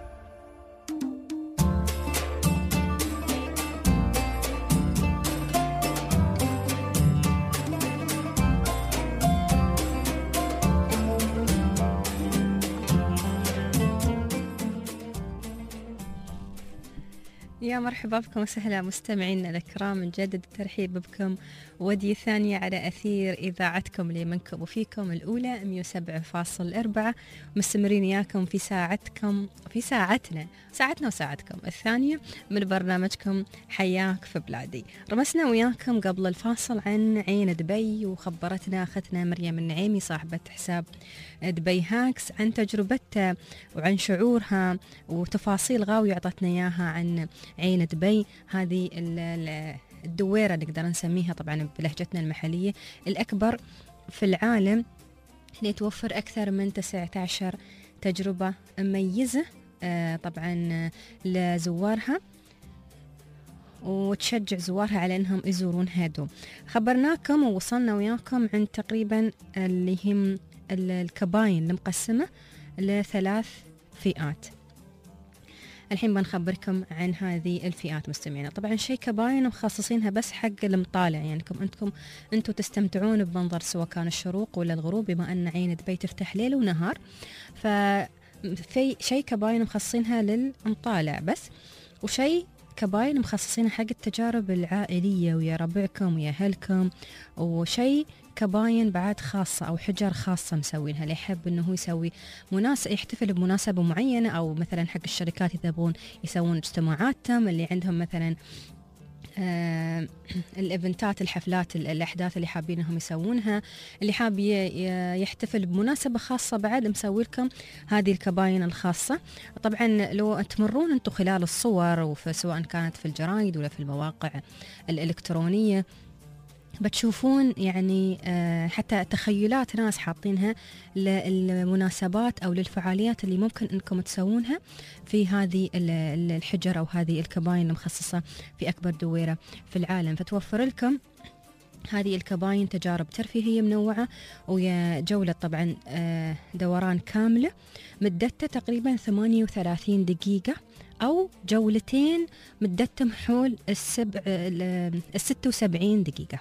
يا مرحبا بكم وسهلا مستمعينا الكرام، نجدد الترحيب بكم ودي ثانية على أثير إذاعتكم اللي منكم وفيكم الأولى مية وسبعة فاصل أربعة، مستمرين إياكم في ساعتكم في ساعتنا ساعتنا وساعتكم الثانية من برنامجكم حياك في بلادي. رمسنا وياكم قبل الفاصل عن عين دبي، وخبرتنا أختنا مريم النعيمي صاحبة حساب دبي هاكس عن تجربتها وعن شعورها وتفاصيل غاوية عطتنا إياها عن عين دبي، هذه الدويرة نقدر نسميها طبعا بلهجتنا المحلية الأكبر في العالم، اللي توفر أكثر من تسعة عشر تجربة مميزة طبعا لزوارها وتشجع زوارها على أنهم يزورون هادو. خبرناكم ووصلنا وياكم عن تقريبا اللي هم الكباين المقسمة لثلاث فئات. الحين بنخبركم عن هذه الفئات مستمعينا. طبعا شيء كباين مخصصينها بس حق المطالع، يعني انكم انتم تستمتعون بمنظر سواء كان الشروق ولا الغروب، بما ان عين دبي تفتح ليل ونهار، ففي شيء كباين مخصصينها للمطالع بس، وشيء كباين مخصصينها حق التجارب العائلية ويا ربعكم ويا أهلكم، وشيء كباين بعد خاصة أو حجر خاصة مسوينها اللي يحب إنه هو يسوي مناسبة يحتفل بمناسبة معينة، أو مثلا حق الشركات إذا يبغون يسوون اجتماعاتهم اللي عندهم مثلا آه الإيفنتات الحفلات الأحداث اللي حابين إنهم يسوونها، اللي حاب يحتفل بمناسبة خاصة بعد مسوي لكم هذه الكباين الخاصة. طبعا لو تمرون أنتم خلال الصور سواء كانت في الجرايد ولا في المواقع الإلكترونية بتشوفون يعني حتى تخيلات ناس حاطينها للمناسبات أو للفعاليات اللي ممكن أنكم تسوونها في هذه الحجر أو هذه الكباين المخصصة في أكبر دويرة في العالم. فتوفر لكم هذه الكباين تجارب ترفيهية منوعة ويا جولة طبعا دوران كاملة مدتها تقريبا ثمانية وثلاثين دقيقة، أو جولتين مدتهم حول السبع الستة وسبعين دقيقة.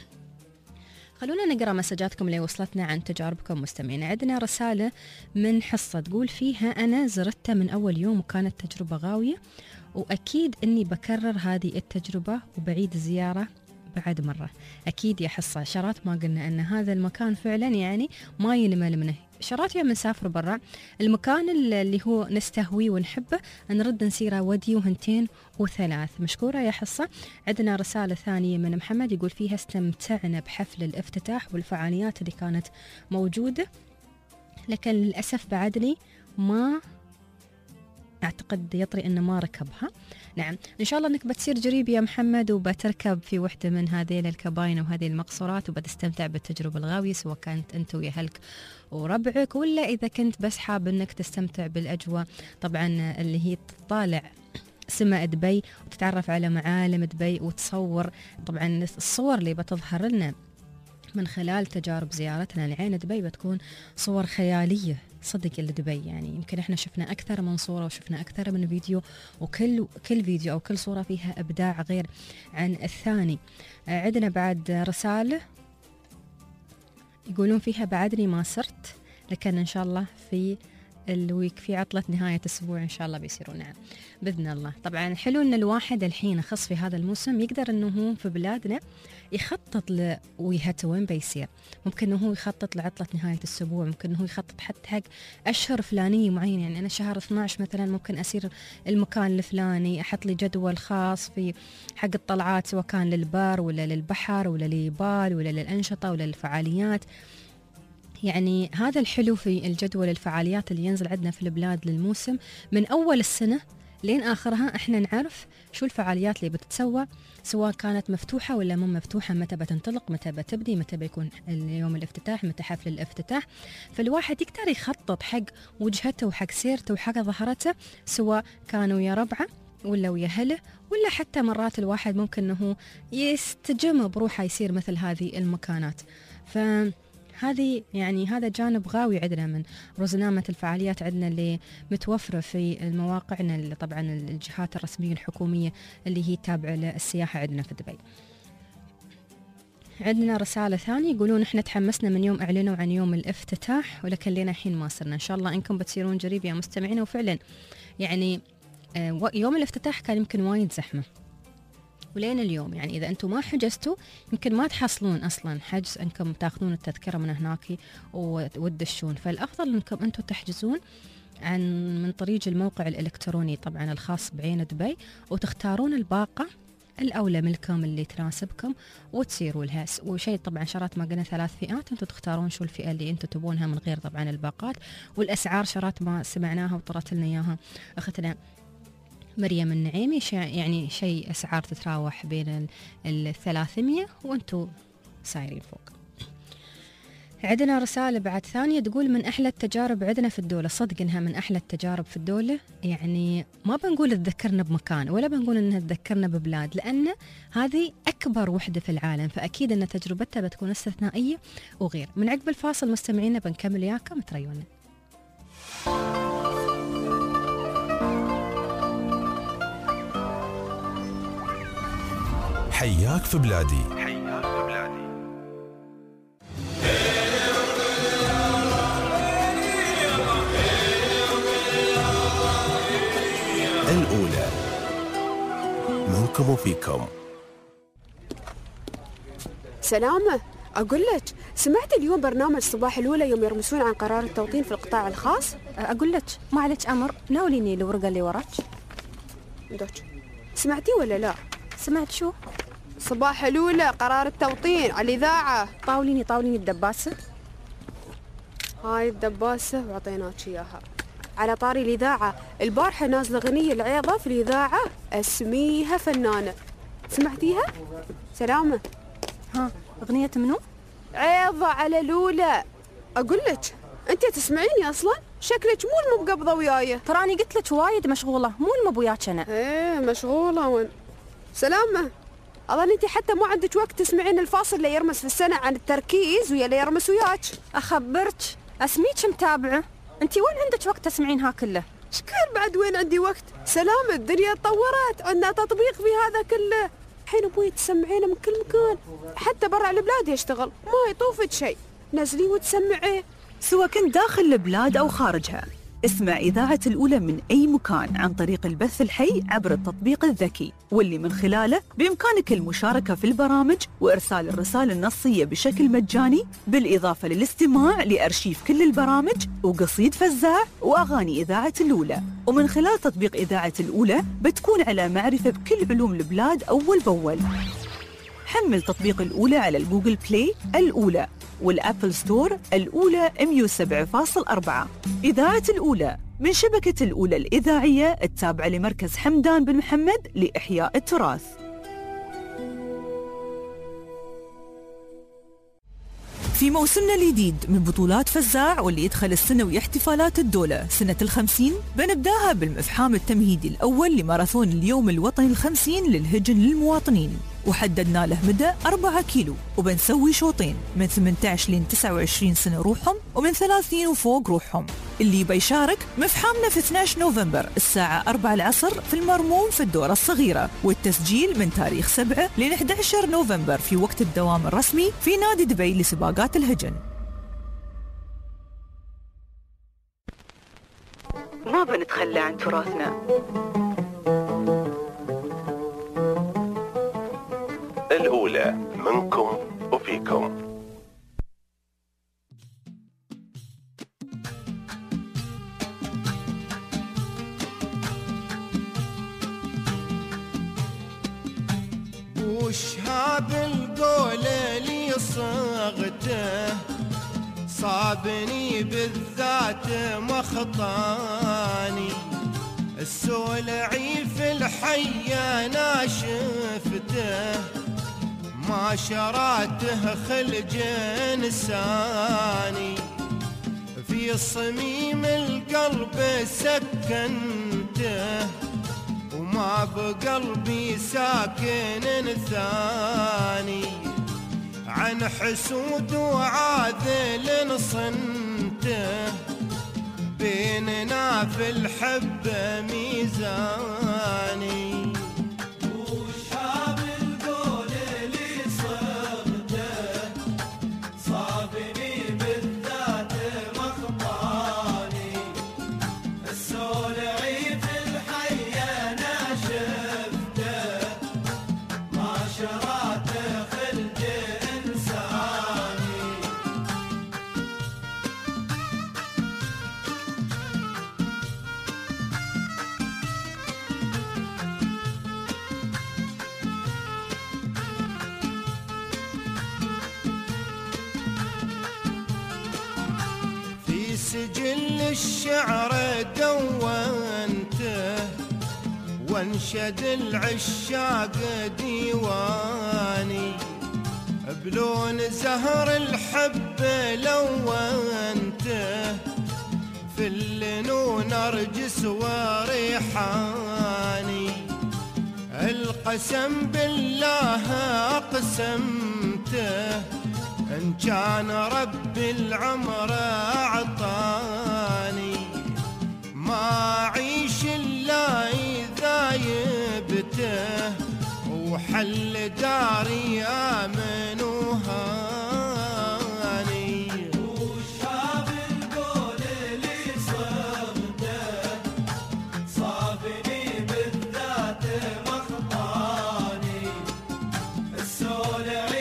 خلونا نقرأ مسجاتكم اللي وصلتنا عن تجاربكم مستمعين. عندنا رسالة من حصة تقول فيها أنا زرتها من أول يوم وكانت تجربة غاوية، وأكيد أني بكرر هذه التجربة وبعيد الزيارة بعد مرة. أكيد يا حصة، شرات ما قلنا أن هذا المكان فعلا يعني ما ينمل منه. شرات يوم نسافر برا المكان اللي هو نستهوي ونحبه نرد نسيره ودي وهنتين وثلاث. مشكورة يا حصة. عندنا رسالة ثانية من محمد يقول فيها استمتعنا بحفل الافتتاح والفعاليات اللي كانت موجودة، لكن للأسف بعدني ما أعتقد يطري أنه ما ركبها. نعم إن شاء الله أنك بتصير جريب يا محمد وبتركب في وحدة من هذه الكباين وهذه المقصورات وبتستمتع بالتجربة الغاوية، سواء كانت أنت ويا أهلك وربعك، ولا إذا كنت بس حاب أنك تستمتع بالأجواء طبعا اللي هي تطالع سماء دبي وتتعرف على معالم دبي وتصور طبعا الصور اللي بتظهر لنا من خلال تجارب زيارتنا لعين دبي بتكون صور خيالية صدق لدبي. يعني يمكن احنا شفنا أكثر من صورة وشفنا أكثر من فيديو، وكل كل فيديو أو كل صورة فيها إبداع غير عن الثاني. عندنا بعد رسالة يقولون فيها بعدني ما صرت، لكن إن شاء الله في الويك في عطلة نهاية أسبوع إن شاء الله بيصيروا نعم بإذن الله. طبعا حلو إن الواحد الحين خص في هذا الموسم يقدر إنه هو في بلادنا يخطط لوجهته وين بيصير. ممكن إنه هو يخطط لعطلة نهاية الأسبوع، ممكن إنه هو يخطط حتى حق أشهر فلانية معينة. يعني أنا شهر اثنا عشر مثلا ممكن أسير المكان الفلاني، أحط لي جدول خاص في حق الطلعات سواء كان للبر ولا للبحر ولا للبال ولا للأنشطة ولا للفعاليات. يعني هذا الحلو في الجدول الفعاليات اللي ينزل عندنا في البلاد للموسم من أول السنة لين آخرها، إحنا نعرف شو الفعاليات اللي بتتسوى سواء كانت مفتوحة ولا مو مفتوحة، متى بتنطلق، متى بتبدي، متى بيكون اليوم الافتتاح، متى حفل الافتتاح. فالواحد يقدر يخطط حق وجهته وحق سيرته وحق ظهرته، سواء كانوا يا ربعه ولا ويا هله، ولا حتى مرات الواحد ممكن أنه يستجم بروحه يصير مثل هذه المكانات. ف هذه يعني هذا جانب غاوي عندنا من رزنامة الفعاليات عندنا اللي متوفرة في مواقعنا، اللي طبعا الجهات الرسمية الحكومية اللي هي تابعة للسياحة عندنا في دبي. عندنا رسالة ثانية يقولون احنا تحمسنا من يوم اعلنوا عن يوم الافتتاح ولكن لنا الحين ما صرنا. ان شاء الله انكم بتصيرون قريب يا مستمعين. وفعلا يعني يوم الافتتاح كان يمكن وايد زحمة، ولين اليوم يعني إذا أنتم ما حجزتوا يمكن ما تحصلون أصلا حجز أنكم تأخذون التذكرة من هناك وتدشون. فالأفضل أنكم أنتم تحجزون عن من طريق الموقع الإلكتروني طبعا الخاص بعين دبي، وتختارون الباقة الأولى منكم اللي تناسبكم وتسيروا لها. وشيء طبعا شرات ما قلنا ثلاث فئات، أنتم تختارون شو الفئة اللي أنتم تبونها من غير طبعا الباقات. والأسعار شرات ما سمعناها وطرت لنا إياها أختنا مريم النعيمي، يعني شيء أسعار تتراوح بين الثلاثمية وأنتوا سايرين فوق. عندنا رسالة بعد ثانية تقول من أحلى التجارب عندنا في الدولة. صدق إنها من أحلى التجارب في الدولة، يعني ما بنقول تذكرنا بمكان ولا بنقول إنها تذكرنا ببلاد، لأن هذه أكبر وحدة في العالم، فأكيد أن تجربتها بتكون استثنائية وغير. من عقب الفاصل مستمعينا بنكمل إياكم تريونا.
حياك في بلادي.
حياك في بلادي.
الأولى منكم وفيكم.
سلامة، أقول لك سمعت اليوم برنامج صباح الأولى يوم يرمسون عن قرار التوطين في القطاع الخاص؟
أقول لك ما عليك أمر، ناوليني الورقة اللي وراك.
دوك سمعتي ولا لا؟
سمعت شو؟
صباح الأولى قرار التوطين على الإذاعة.
طاوليني طاوليني الدباسة.
هاي الدباسة وعطيناك إياها. على طاري الإذاعة، البارحة نازلة غنية العيضة في الإذاعة اسميها فنانة، سمعتيها؟ سلامة.
ها أغنية منو؟
عيضة على الأولى. أقول لك أنت تسمعيني أصلا؟ شكلك مو المقبضة وياي.
تراني قلت لك وايد مشغولة، مو المبوياك أنا.
إيه مشغولة وين؟ سلامة، أظن أنت حتى ما عندك وقت تسمعين الفاصل اللي يرمس في السنة عن التركيز ويا اللي يرمس وياك.
أخبرك أسميك متابعة، أنت وين عندك وقت تسمعينها كله؟
شكال بعد وين عندي وقت؟ سلام الدنيا تطورت، عندنا تطبيق في هذا كله. الحين أبوي تسمعينه من كل مكان، حتى برا البلاد يشتغل، ما يطوفك شيء، نزلي وتسمعيه.
سواء كنت داخل البلاد أو خارجها، اسمع إذاعة الأولى من أي مكان عن طريق البث الحي عبر التطبيق الذكي، واللي من خلاله بإمكانك المشاركة في البرامج وإرسال الرسائل النصية بشكل مجاني، بالإضافة للاستماع لأرشيف كل البرامج وقصيد فزاع وأغاني إذاعة الأولى. ومن خلال تطبيق إذاعة الأولى بتكون على معرفة بكل علوم البلاد أول بأول. حمل تطبيق الأولى على الجوجل بلاي الأولى والأبل ستور الأولى مية وسبعة فاصلة أربعة. إذاعة الأولى من شبكة الأولى الإذاعية التابعة لمركز حمدان بن محمد لإحياء التراث. في موسمنا الجديد من بطولات فزاع واللي يدخل السنوي احتفالات الدولة سنة الخمسين، بنبداها بالمفحام التمهيدي الأول لماراثون اليوم الوطني الخمسين للهجن للمواطنين، وحددنا له مدى أربعة كيلو، وبنسوي شوطين من ثمانية عشر لين تسعة وعشرين سنة روحهم، ومن ثلاثين وفوق روحهم. اللي بيشارك مفحامنا في اثني عشر نوفمبر الساعة أربعة العصر في المرموم في الدورة الصغيرة، والتسجيل من تاريخ سبعة لين أحد عشر نوفمبر في وقت الدوام الرسمي في نادي دبي لسباقات الهجن. ما بنتخلى عن تراثنا.
الأولى منكم وفيكم.
وشهاب القول اللي صاغته صابني بالذات مخطاني، السولعي في الحي انا شفته ما شراته خلج انساني، في صميم القلب سكنته وما بقلبي ساكن ثاني، عن حسود وعاذل صنته بيننا في الحبة ميزاني سجل الشعر دونته وانشد العشاق ديواني بلون زهر الحب لونته في اللنون نرجس وريحاني القسم بالله أقسمته إن كان رب العمر أعطاني ما أعيش إلا إذا يبته وحل داري آمن وهاني وشاب القول اللي صرته صابني بالذات مخطاني السولعي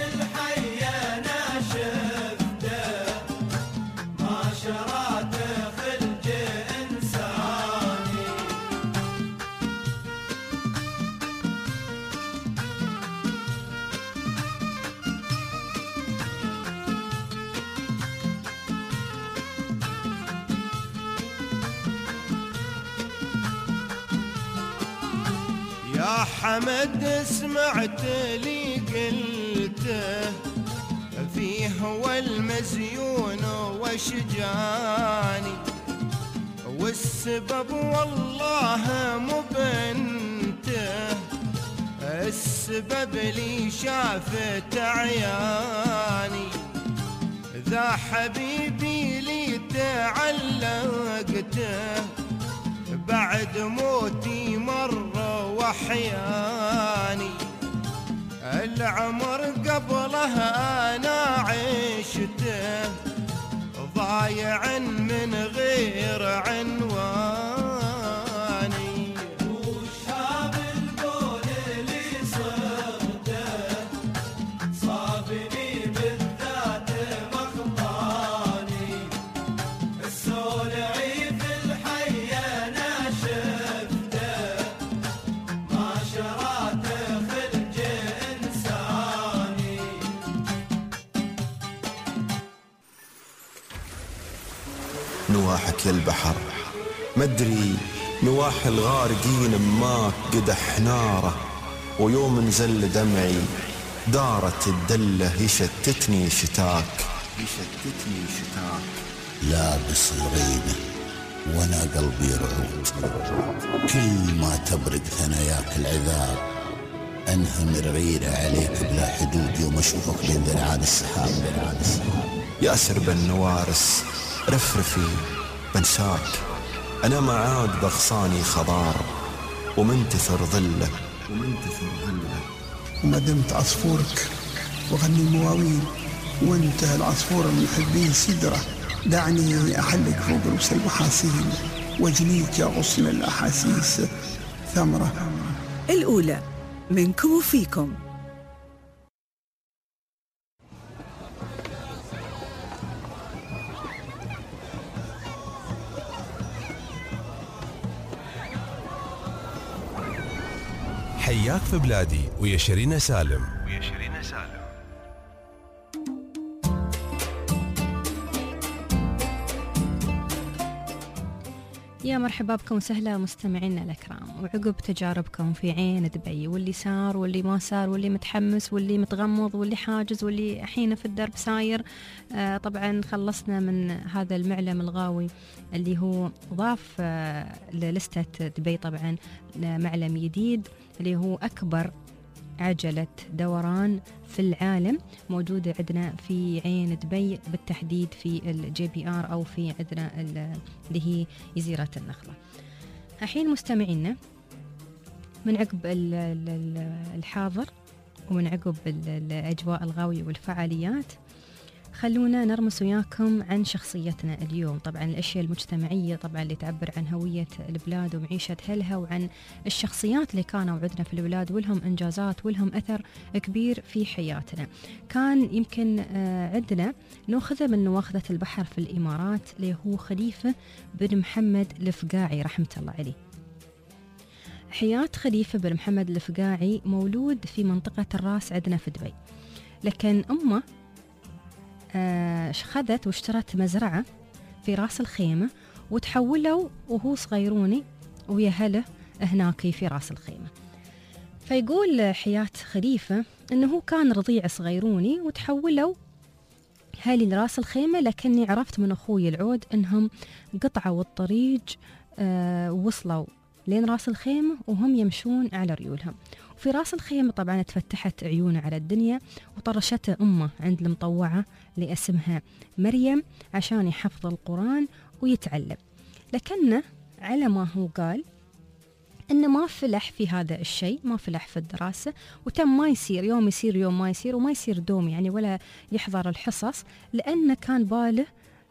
يا حمد سمعت لي قلته فيه هو المزيون وشجاني والسبب والله مو بنته السبب لي شافت عياني ذا حبيبي لي تعلقته بعد موتي مرة وحياني العمر قبله أنا عشته ضايع من غير عنواني وشاب القول اللي صرته صابني بالذات مخطاني السولعي في الحي أنا شفته ما شراته خلق إنساني
نواحك يا البحر مدري نواح الغارقين ماك قدح ناره ويوم نزل دمعي دارت الدلة يشتتني شتاك يشتتني شتاك
لابس الغيمة وانا قلبي رعود كل ما تبرق ثناياك العذاب انهمر غيرة عليك بلا حدود يوم اشوفك بين ذرعان السحاب ذرعان السحاب
يا سرب النوارس رفرفي بنساك أنا ما عاد بغصاني خضار ومنتثر ظله ومنتثر ظله
وما دمت عصفورك وغني المواويل وانتهى العصفور المحبين سدرة دعني أحلك فوق رؤوس المحاسين واجنيك يا غصن الأحاسيس ثمرة.
الأولى منكم وفيكم.
حياك في بلادي ويا شيرين سالم
ويا شيرين سالم.
يا مرحبا بكم وسهلا مستمعينا الأكرام، وعقب تجاربكم في عين دبي واللي صار واللي ما صار واللي متحمس واللي متغمض واللي حاجز واللي الحين في الدرب ساير، آه طبعا خلصنا من هذا المعلم الغاوي اللي هو ضاف آه للستة دبي طبعا معلم جديد اللي هو أكبر عجلة دوران في العالم موجودة عندنا في عين دبي، بالتحديد في الجي بي آر أو في عندنا اللي هي جزيرة النخلة. الحين مستمعينا من عقب الحاضر ومن عقب الأجواء الغاوية والفعاليات، خلونا نرمس وياكم عن شخصيتنا اليوم. طبعا الأشياء المجتمعية طبعا اللي تعبر عن هوية البلاد ومعيشة أهلها، وعن الشخصيات اللي كانوا عندنا في البلاد ولهم إنجازات ولهم أثر كبير في حياتنا. كان يمكن عندنا نأخذه من نواخذة البحر في الإمارات اللي هو خليفة بن محمد الفقاعي رحمة الله عليه. حياة خليفة بن محمد الفقاعي مولود في منطقة الراس عندنا في دبي، لكن أمه آه خذت واشترت مزرعة في راس الخيمة وتحولوا وهو صغيروني ويا هله هناك في راس الخيمة. فيقول حياة خليفة أنه كان رضيع صغيروني وتحولوا هالي لراس الخيمة، لكني عرفت من أخوي العود أنهم قطعوا الطريق آه ووصلوا لين راس الخيمة وهم يمشون على ريولهم. وفي راس الخيمة طبعا تفتحت عيونه على الدنيا وطرشته أمه عند المطوعة لاسمها مريم عشان يحفظ القرآن ويتعلم، لكنه على ما هو قال إنه ما فلح في هذا الشيء، ما فلح في الدراسة، وتم ما يصير يوم يصير يوم ما يصير وما يصير دوم يعني ولا يحضر الحصص، لأنه كان باله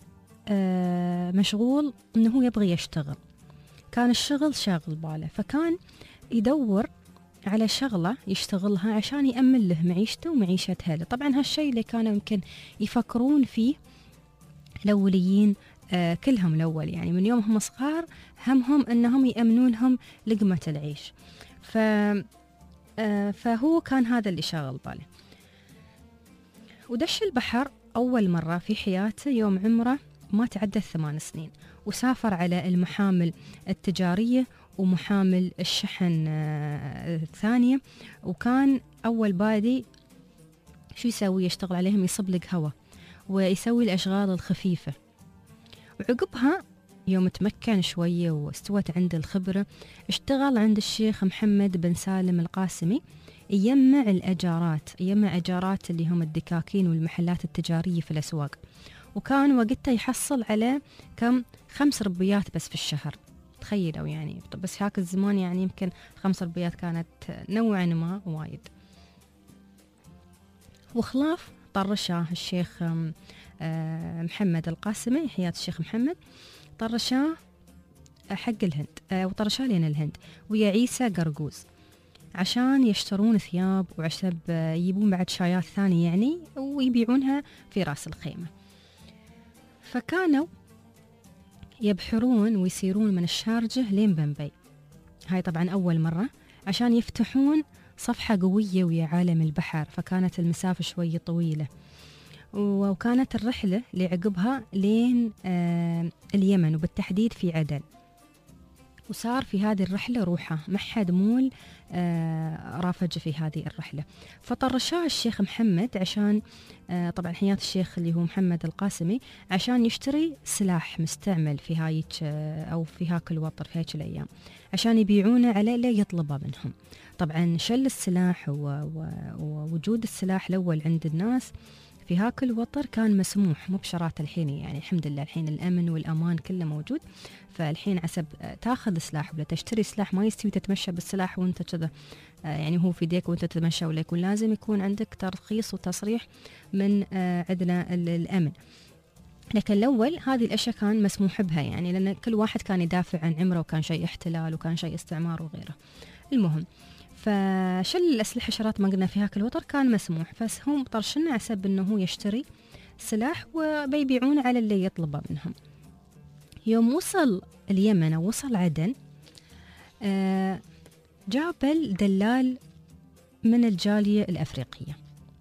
آه مشغول إنه هو يبغى يشتغل، كان الشغل شاغل باله، فكان يدور على شغلة يشتغلها عشان يأمن له معيشته ومعيشة أهله. طبعا هالشيء اللي كانوا يمكن يفكرون فيه الأوليين آه كلهم الأول، يعني من يومهم صغار همهم أنهم يأمنون لهم لقمة العيش. ف آه فهو كان هذا اللي شاغل باله. ودش البحر أول مرة في حياته يوم عمره ما تعدى ثمان سنين، وسافر على المحامل التجارية ومحامل الشحن الثانية، وكان أول بادي شو يسوي؟ يشتغل عليهم، يصبلق هوا ويسوي الأشغال الخفيفة. وعقبها يوم تمكن شوية واستوت عنده الخبرة، اشتغل عند الشيخ محمد بن سالم القاسمي يجمع الأجارات، يجمع أجارات اللي هم الدكاكين والمحلات التجارية في الأسواق، وكان وقتها يحصل على كم خمس ربيات بس في الشهر. تخيلوا يعني بس هاك الزمان يعني يمكن خمس ربيات كانت نوعا ما وايد. وخلاف طرشاه الشيخ محمد القاسمي، حياة الشيخ محمد، طرشاه حق الهند وطرشاه لين الهند ويا عيسى قرقوز عشان يشترون ثياب وعشان يجيبون بعد شايات ثانية يعني ويبيعونها في راس الخيمة. فكانوا يبحرون ويسيرون من الشارجة لين بمبي، هاي طبعا أول مرة، عشان يفتحون صفحة قوية ويا عالم البحر، فكانت المسافة شوية طويلة. وكانت الرحلة اللي عقبها لين آه اليمن وبالتحديد في عدن. وصار في هذه الرحلة روحه، ما حد مول آه رافج في هذه الرحلة. فطرشاه الشيخ محمد عشان آه طبعا حياة الشيخ اللي هو محمد القاسمي عشان يشتري سلاح مستعمل في هايك آه أو في هاك الوطر في هيك الأيام عشان يبيعونه على اللي يطلبه منهم. طبعا شل السلاح ووجود السلاح الأول عند الناس في هاك الوطر كان مسموح، مو بشرات الحين يعني الحمد لله الحين الأمن والأمان كله موجود. فالحين عسب تاخذ سلاح ولا تشتري سلاح ما يستوي تتمشى بالسلاح وانت كذا يعني هو في يديك وانت تتمشى، ولا يكون لازم يكون عندك ترخيص وتصريح من عندنا الأمن. لكن الأول هذه الأشياء كان مسموح بها يعني، لأن كل واحد كان يدافع عن عمره وكان شيء احتلال وكان شيء استعمار وغيره. المهم فشل الأسلحة شرات ما قلنا في هاك الوطر كان مسموح، فهم طرشنا عسب أنه هو يشتري سلاح وبيبيعون على اللي يطلبه منهم. يوم وصل اليمن ووصل عدن آه جابل دلال من الجالية الأفريقية.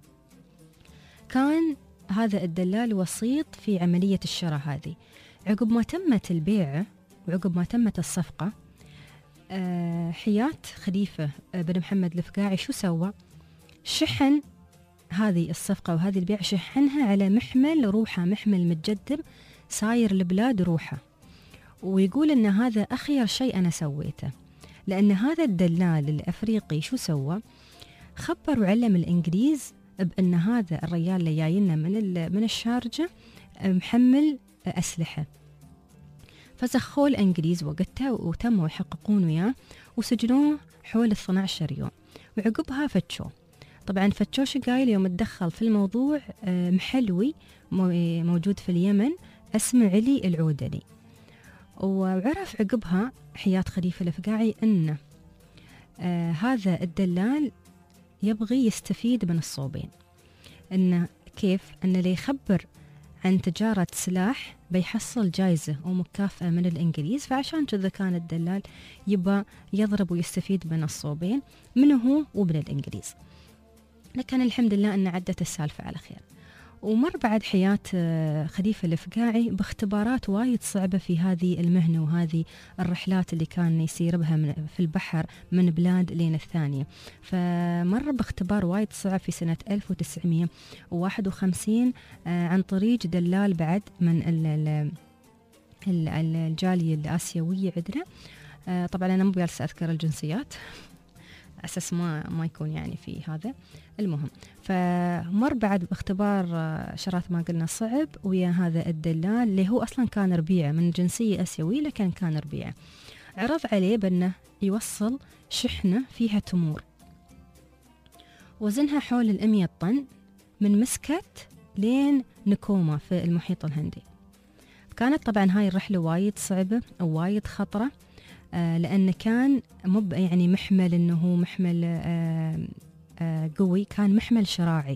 كان هذا الدلال وسيط في عملية الشراء هذه. عقب ما تمت البيعة وعقب ما تمت الصفقة آه حياة خليفة بن محمد الفقاعي شو سوى؟ شحن هذه الصفقة وهذه البيعة، شحنها على محمل روحه، محمل متجدب ساير البلاد روحه. ويقول أن هذا أخير شيء أنا سويته، لأن هذا الدلال الأفريقي شو سوى؟ خبر وعلم الإنجليز بأن هذا الرجال اللي جاينا من من الشارجة محمل أسلحة. فزخوه الإنجليز وقتها وتموا يحققون وياه وسجنوه حول اثنا عشر يوم، وعقبها فتشوه. طبعا فتشوه شقايل يوم تدخل في الموضوع محلوي موجود في اليمن اسمه علي العودلي، وعرف عقبها حياة خليفة الأفقاعي أن آه هذا الدلال يبغي يستفيد من الصوبين، أن كيف أن اللي يخبر عن تجارة سلاح بيحصل جائزة ومكافأة من الإنجليز، فعشان كذا كان الدلال يبغى يضرب ويستفيد من الصوبين منه هو ومن الإنجليز. لكن الحمد لله أن عدت السالفة على خير. ومر بعد حياة خليفة الأفقاعي باختبارات وايد صعبة في هذه المهنة وهذه الرحلات اللي كان يسير بها من في البحر من بلاد لين الثانية. فمر باختبار وايد صعب في سنة ألف وتسعمية وواحد وخمسين عن طريق دلال بعد من الجالية الآسيوية عندنا. طبعا أنا مو جالسة أذكر الجنسيات أساس ما ما يكون يعني في هذا. المهم فمر بعد باختبار شرات ما قلنا صعب ويا هذا الدلال اللي هو أصلا كان ربيعه من جنسية آسيوية لكن كان ربيعه. عرض عليه بأنه يوصل شحنة فيها تمور وزنها حول المية طن من مسكت لين نكوما في المحيط الهندي. كانت طبعا هاي الرحلة وايد صعبة ووايد خطرة، آه لأن كان مب يعني محمل إنه هو محمل آه آه قوي، كان محمل شراعي.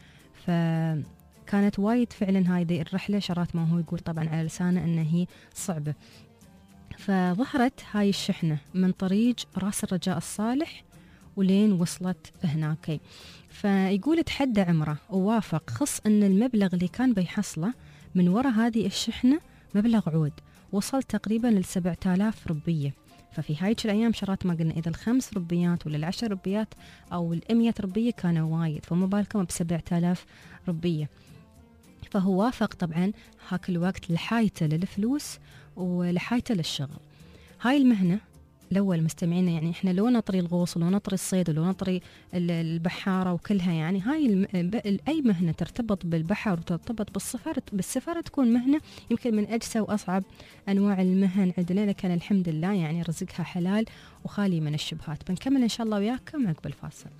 فكانت وايد فعلا هاي دي الرحلة شرات ما هو يقول طبعا على لسانه إن هي صعبة. فظهرت هاي الشحنة من طريق راس الرجاء الصالح ولين وصلت هناك. فيقول تحدى عمره ووافق، خص أن المبلغ اللي كان بيحصله من وراء هذه الشحنة مبلغ عود وصل تقريبا لسبعة آلاف ربية. ففي هاي الأيام شرات ما قلنا إذا الخمس ربيات ولا العشر ربيات أو الأمية ربية كانوا وايد، فما بالكم بسبعة آلاف ربية. فهو وافق طبعا هاك الوقت لحايته للفلوس ولحايته للشغل. هاي المهنة الأول مستمعين يعني إحنا لو نطري الغوص ولو نطري الصيد ولو نطري البحارة وكلها، يعني هاي الم... أي مهنة ترتبط بالبحر وترتبط بالسفر بالسفر تكون مهنة يمكن من أجسى وأصعب أنواع المهن عندنا، لكن الحمد لله يعني رزقها حلال وخالي من الشبهات. بنكمل إن شاء الله وياكم عقب الفاصل.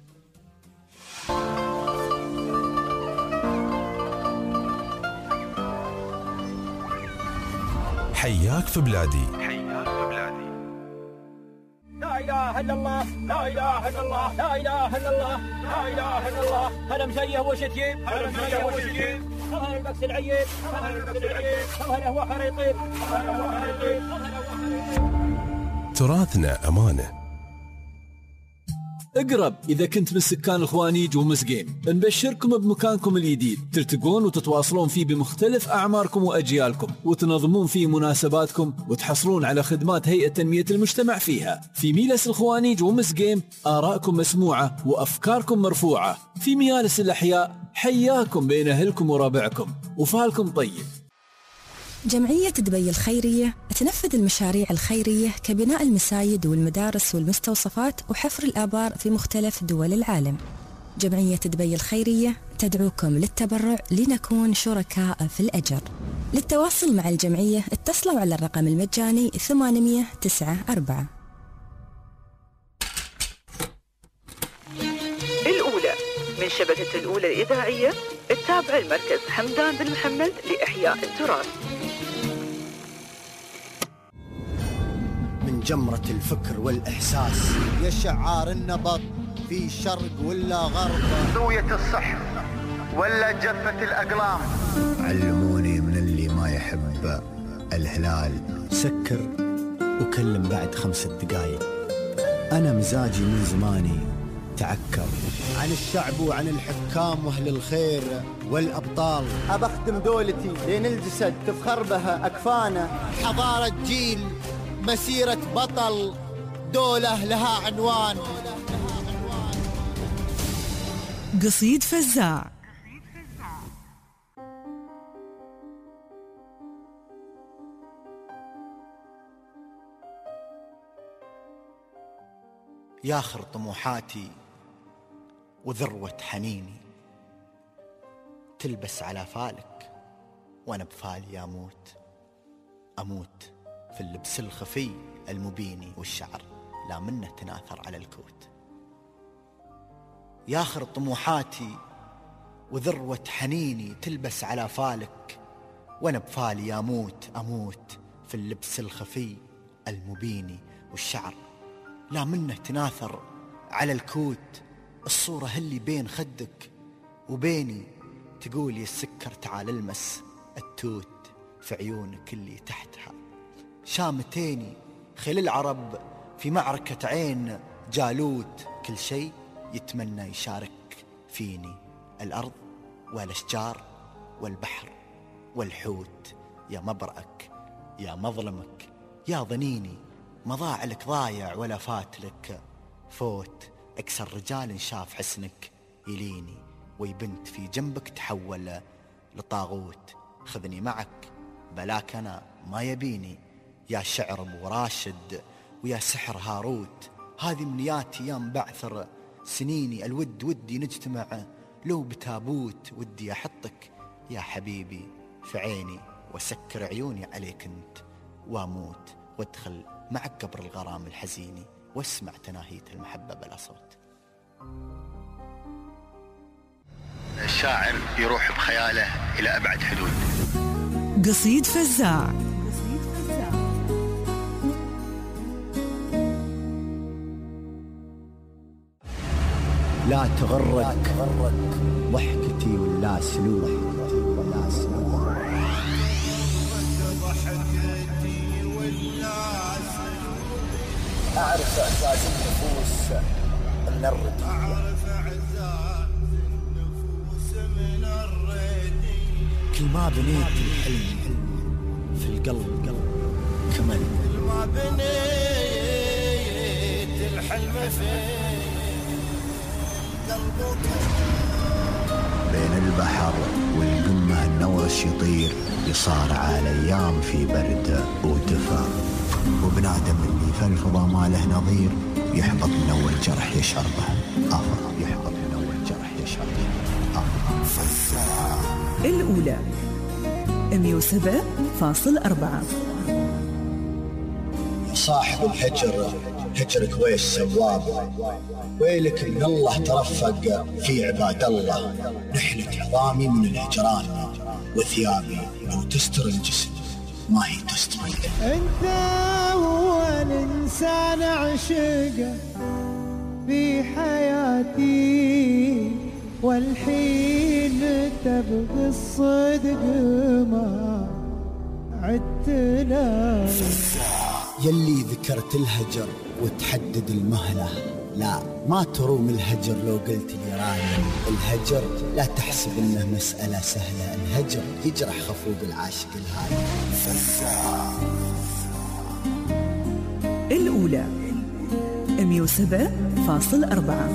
حياك في بلادي.
لا إله إلا الله، لا إله إلا الله، لا إله إلا الله، لا إله إلا الله. هلا مسيه وشتيم، هلا مسيه وشتيم. هلا البكس العيد، هلا البكس العيد. هلا هو حريطين، هلا هو حريطين.
تراثنا أمانة.
اقرب إذا كنت من سكان الخوانيج ومسقيم، نبشركم بمكانكم الجديد تلتقون وتتواصلون فيه بمختلف أعماركم وأجيالكم، وتنظمون فيه مناسباتكم وتحصلون على خدمات هيئة تنمية المجتمع فيها. في ميلس الخوانيج ومسقيم آراءكم مسموعة وأفكاركم مرفوعة. في ميالس الأحياء حياكم بين أهلكم ورابعكم وفالكم طيب.
جمعية دبي الخيرية تنفذ المشاريع الخيرية كبناء المساجد والمدارس والمستوصفات وحفر الآبار في مختلف دول العالم. جمعية دبي الخيرية تدعوكم للتبرع لنكون شركاء في الأجر. للتواصل مع الجمعية اتصلوا على الرقم المجاني ثمانمية تسعة أربعة.
الأولى من شبكة الأولى الإذاعية التابعة المركز حمدان بن محمد لإحياء التراث.
من جمرة الفكر والإحساس يا شعار النبض في شرق ولا غرب،
زوية الصحف ولا جفة الأقلام.
علموني من اللي ما يحب الهلال سكر وكلم بعد خمسة دقايق. أنا مزاجي من زماني تعكر عن الشعب وعن الحكام واهل الخير والأبطال.
أبختم دولتي لين الجسد تفخر بها أكفانا.
حضارة جيل، مسيرة بطل، دولة لها عنوان.
قصيد فزاع.
ياخر طموحاتي
وذروة حنيني تلبس على فالك، وانا بفالي اموت اموت في اللبس الخفي المبيني، والشعر لا منه تناثر على الكوت. ياخر طموحاتي وذروة حنيني تلبس على فالك، وانا بفالي اموت اموت في اللبس الخفي المبيني، والشعر لا منه تناثر على الكوت. الصورة اللي بين خدك وبيني تقول يا السكر تعال المس التوت في عيونك اللي تحتها. شامتيني خيل العرب في معركة عين جالوت، كل شيء يتمنى يشارك فيني، الأرض والأشجار والبحر والحوت. يا مبرأك يا مظلمك يا ظنيني، ما ضاع لك ضايع ولا فات لك فوت. أكثر رجال شاف حسنك يليني، ويبنت في جنبك تحول لطاغوت. خذني معك بلاك أنا ما يبيني، يا شعر أبو راشد ويا سحر هاروت. هذه منياتي يا مبعثر سنيني، الود ودي نجتمع لو بتابوت. ودي أحطك يا حبيبي في عيني، وسكر عيوني عليك انت واموت، وادخل معك قبر الغرام الحزيني، واسمع تناهية المحبة بلا صوت. الشاعر يروح بخياله إلى أبعد حدود.
قصيد فزاع.
لا تغرك ضحكتي ولا سلوك، أعرف إعزاز النفوس من الردية، كل ما بنيت الحلم في القلب كمل، كل ما بنيت الحلم في قلبك. بين البحر والقمة النورش يطير، يصارع الأيام في برد ودفا، وبنادم اللي في الفضا ما له نظير، يحبط من أول جرح يشعر به آفة، يحبط من أول جرح يشعر به آفة.
الأولى مية وسبعة فاصلة أربعة.
صاحب الهجر هجرك ويش سواب، ويلك من الله ترفق في عباد الله. نحلة عظامي من الهجران، وثيابي لو تستر الجسم ما هي تستر القلب.
انت هو الانسان عشقه في حياتي، والحين تبغي الصدق ما عدت لا.
يلي ذكرت الهجر وتحدد المهلة، لا ما تروم الهجر لو قلت لي راني. الهجر لا تحسب انه مسألة سهلة، الهجر يجرح خفوق العاشق الهادي.
الأولى مية وسبعة فاصلة أربعة.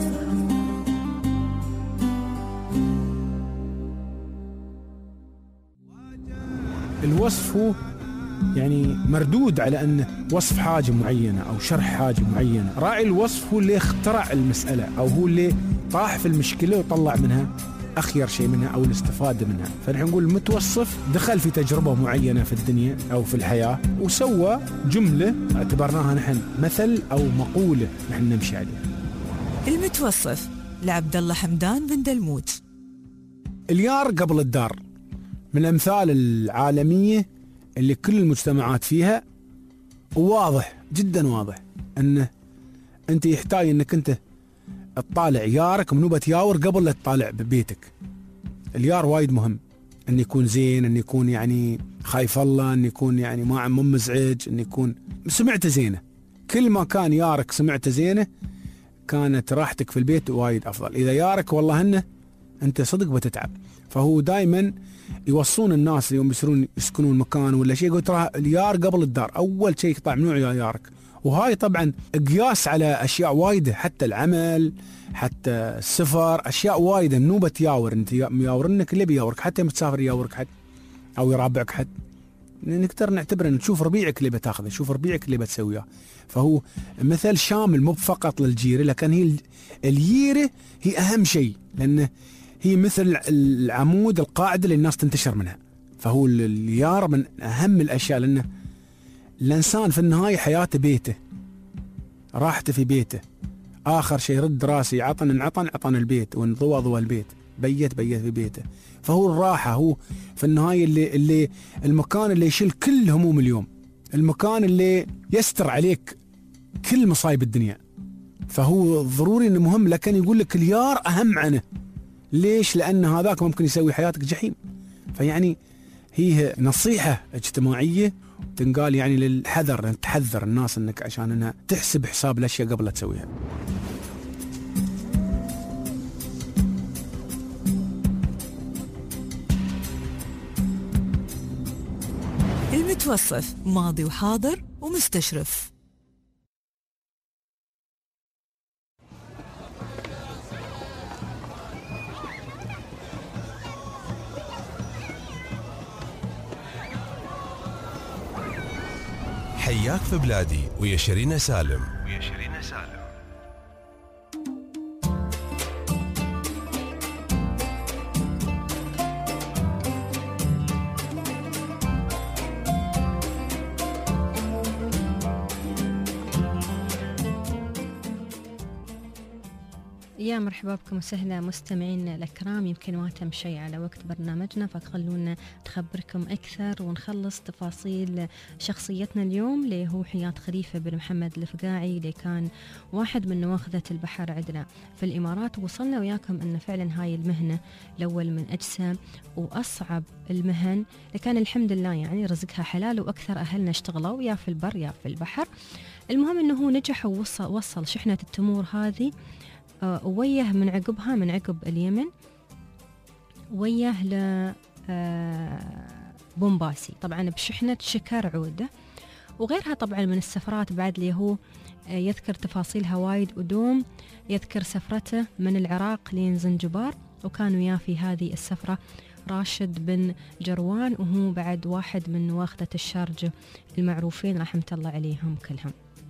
الوصف هو يعني مردود على أنه وصف حاجة معينة أو شرح حاجة معينة. راعي الوصف هو اللي اخترع المسألة، أو هو اللي طاح في المشكلة وطلع منها أخير شيء منها أو الاستفادة منها. فنحن نقول المتوصف دخل في تجربة معينة في الدنيا أو في الحياة وسوى جملة اعتبرناها نحن مثل أو مقولة نحن نمشي عليها.
المتوصف لعبد الله حمدان بن دلموت.
اليار قبل الدار من الأمثال العالمية اللي كل المجتمعات فيها، وواضح جدا واضح أنه أنت يحتاج أنك أنت تطالع يارك منو بتياور قبل لا تطالع ببيتك. اليار وايد مهم، أن يكون زين، أن يكون يعني خايف الله، أن يكون يعني ما عم مزعج، أن يكون سمعته زينة. كل ما كان يارك سمعته زينة كانت راحتك في البيت وايد أفضل. إذا يارك والله هنه أنت صدق بتتعب. فهو دائما يوصون الناس يوم يسرون يسكنون مكان ولا شيء، يقول ترى اليار قبل الدار، أول شيء يقطع منو يارك. وهاي طبعا قياس على أشياء وايدة، حتى العمل، حتى السفر، أشياء وايدة. منو بتياور انت؟ مياورنك اللي بياورك، حتى متسافر ياورك حد أو يرابعك حد. نقدر نعتبر ان تشوف ربيعك اللي بتاخذه، شوف ربيعك اللي بتسويه. فهو مثل شامل مو فقط للجيره، لكن هي الجيره هي اهم شيء، لان هي مثل العمود القاعده اللي الناس تنتشر منها. فهو اليار من اهم الاشياء، لانه الانسان في النهايه حياته بيته، راحته في بيته. اخر شيء رد راسي، عطن عطن عطن البيت، وان ضوى ضوى البيت، بيت بيت في بيته. فهو الراحه هو في النهايه اللي اللي المكان اللي يشيل كل هموم اليوم، المكان اللي يستر عليك كل مصايب الدنيا. فهو ضروري انه مهم، لكن يقول لك اليار اهم عنه. ليش؟ لان هذاك ممكن يسوي حياتك جحيم. فيعني هي نصيحه اجتماعيه تنقال يعني للحذر، ان تحذر الناس انك عشان انها تحسب حساب الاشياء قبل لا تسويها.
المتوصف ماضي وحاضر ومستشرف.
حياك في بلادي ويا شيرين سالم.
ويا شيرين سالم.
يا مرحبا بكم وسهلا مستمعينا الأكرام. يمكن ما تم شيء على وقت برنامجنا، فخلونا نخبركم أكثر ونخلص تفاصيل شخصيتنا اليوم، اللي هو حياة خليفة بن محمد الفقاعي، اللي كان واحد من نواخذة البحر عندنا في الإمارات. وصلنا وياكم أن فعلا هاي المهنة الأول من أجسام وأصعب المهن، لكن الحمد لله يعني رزقها حلال، وأكثر أهلنا اشتغلوا يا في البر يا في البحر. المهم أنه هو نجح ووصل وصل شحنة التمور هذه وويه من عقبها من عقب اليمن ويه ل بومباسي، طبعا بشحنة شكر عودة وغيرها طبعا من السفرات بعد، اللي هو يذكر تفاصيلها وايد. ودوم يذكر سفرته من العراق لين زنجبار، وكان وياه في هذه السفرة راشد بن جروان، وهو بعد واحد من واخدة الشارجة المعروفين رحمة الله عليهم كلهم.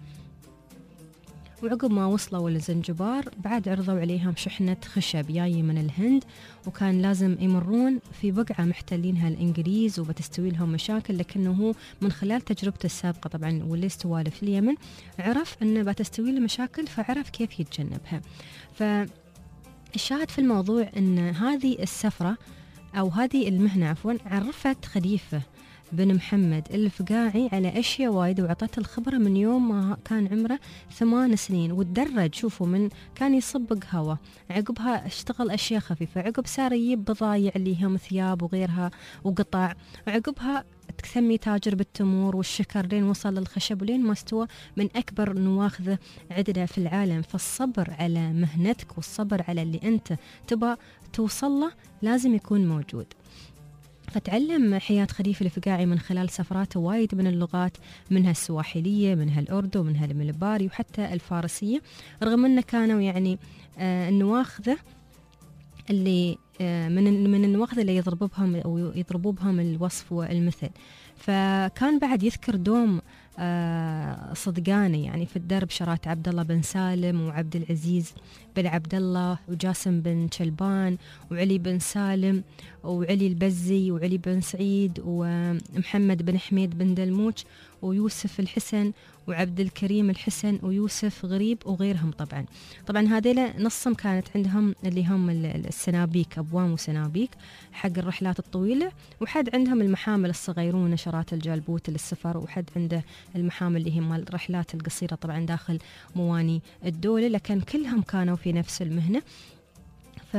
وعقب ما وصلوا لزنجبار بعد عرضوا عليهم شحنة خشب جاي من الهند، وكان لازم يمرون في بقعة محتلينها الإنجليز وبتستوي لهم مشاكل، لكنه هو من خلال تجربته السابقة طبعا واللي استوى في اليمن عرف أنه بتستوي له مشاكل، فعرف كيف يتجنبها. فالشاهد في الموضوع أن هذه السفرة أو هذه المهنة عفوا عرفت خليفة بن محمد الفقاعي على أشياء وايد، وعطته الخبرة من يوم ما كان عمره ثمان سنين. وتدرج، شوفوا، من كان يصب قهوة، عقبها اشتغل أشياء خفيفة، عقب صار يجيب بضايع اللي هم ثياب وغيرها وقطع، وعقبها تسمي تاجر بالتمور والشكر، لين وصل للخشب ولين ما استوى من أكبر نواخذه عدنا في العالم. فالصبر على مهنتك والصبر على اللي أنت تبى توصل له لازم يكون موجود. فتعلم حياة خليفة الفقاعي من خلال سفراته وايد من اللغات، منها السواحلية، منها الأردو، منها الملباري، وحتى الفارسية، رغم أنه كانوا يعني آه النواخذة اللي آه من من النواخذة اللي يضربوا بهم أو يضربوا بهم الوصف والمثل. فكان بعد يذكر دوم آه صدقاني يعني في الدرب شرات عبد الله بن سالم وعبد العزيز بن عبد الله وجاسم بن شلبان وعلي بن سالم وعلي البزي وعلي بن سعيد ومحمد بن حميد بن دلموش ويوسف الحسن وعبد الكريم الحسن ويوسف غريب وغيرهم. طبعا طبعا هذيلا نصهم كانت عندهم اللي هم السنابيك، أبوام وسنابيك حق الرحلات الطويلة، وحد عندهم المحامل الصغيرون نشرات الجالبوت للسفر، وحد عنده المحامل اللي هم الرحلات القصيرة طبعا داخل مواني الدولة، لكن كلهم كانوا في نفس المهنة. ف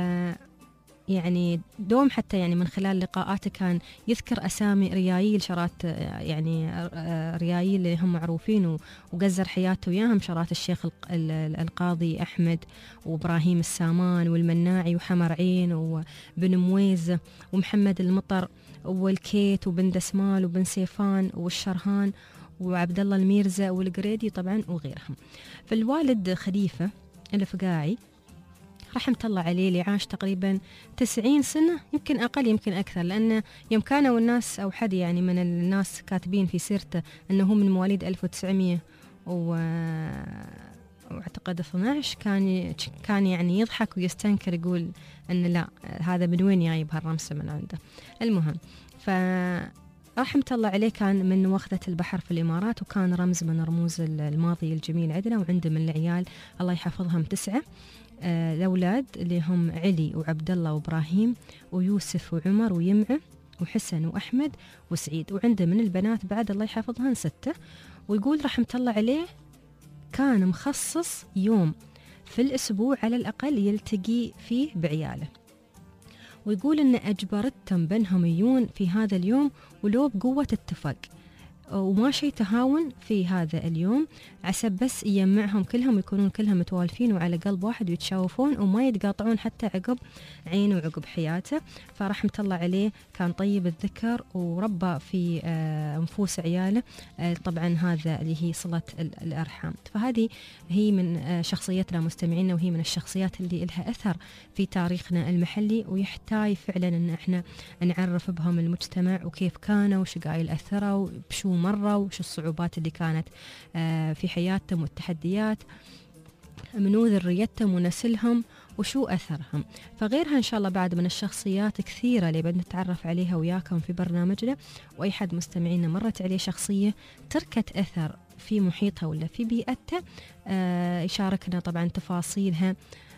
يعني دوم حتى يعني من خلال لقاءاته كان يذكر أسامي ريايل شرات، يعني ريايل اللي هم معروفين وقزر حياته وياهم، شرات الشيخ القاضي أحمد وإبراهيم السامان والمناعي وحمر عين وبن مويز ومحمد المطر والكيت وبن دسمال وبن سيفان والشرهان وعبد الله الميرزا والقريدي طبعا وغيرهم. فالوالد خليفة الفقاعي رحمة الله عليه اللي عاش تقريبا تسعين سنة، يمكن أقل يمكن أكثر، لأن يوم كانوا الناس أو حد يعني من الناس كاتبين في سيرته أنه هو من مواليد ألف وتسعمية واعتقد اثنا عشر، كان كان يعني يضحك ويستنكر، يقول أن لا هذا من وين جايب هالرمسة من عنده. المهم ف رحمة الله عليه كان من وخذة البحر في الإمارات، وكان رمز من رموز الماضي الجميل عندنا. وعنده من العيال الله يحفظهم تسعة آه الأولاد اللي هم علي وعبد الله وإبراهيم ويوسف وعمر ويمعة وحسن وأحمد وسعيد، وعنده من البنات بعد الله يحفظهن ستة. ويقول رحمة الله عليه كان مخصص يوم في الأسبوع على الأقل يلتقي فيه بعياله، ويقول أن أجبرتهم بأنهم يجون في هذا اليوم ولو بقوة اتفاق، وما شيء تهاون في هذا اليوم، عسى بس يجمعهم كلهم يكونون كلهم متوالفين وعلى قلب واحد ويتشاوفون وما يتقاطعون حتى عقب عينه وعقب حياته. فرحمة الله عليه كان طيب الذكر وربى في نفوس عياله طبعا هذا اللي هي صلة الأرحام. فهذه هي من شخصيتنا مستمعينا، وهي من الشخصيات اللي لها أثر في تاريخنا المحلي، ويحتاج فعلا أن احنا نعرف بهم المجتمع وكيف كانوا وشقايل أثروا بشو مرة وش الصعوبات اللي كانت في حياتهم والتحديات، منو ذريتهم ونسلهم وشو أثرهم. فغيرها إن شاء الله بعد من الشخصيات كثيرة اللي بدنا نتعرف عليها وياكم في برنامجنا، وأي حد مستمعينا مرت عليه شخصية تركت أثر في محيطها ولا في بيئتها آه يشاركنا طبعا تفاصيلها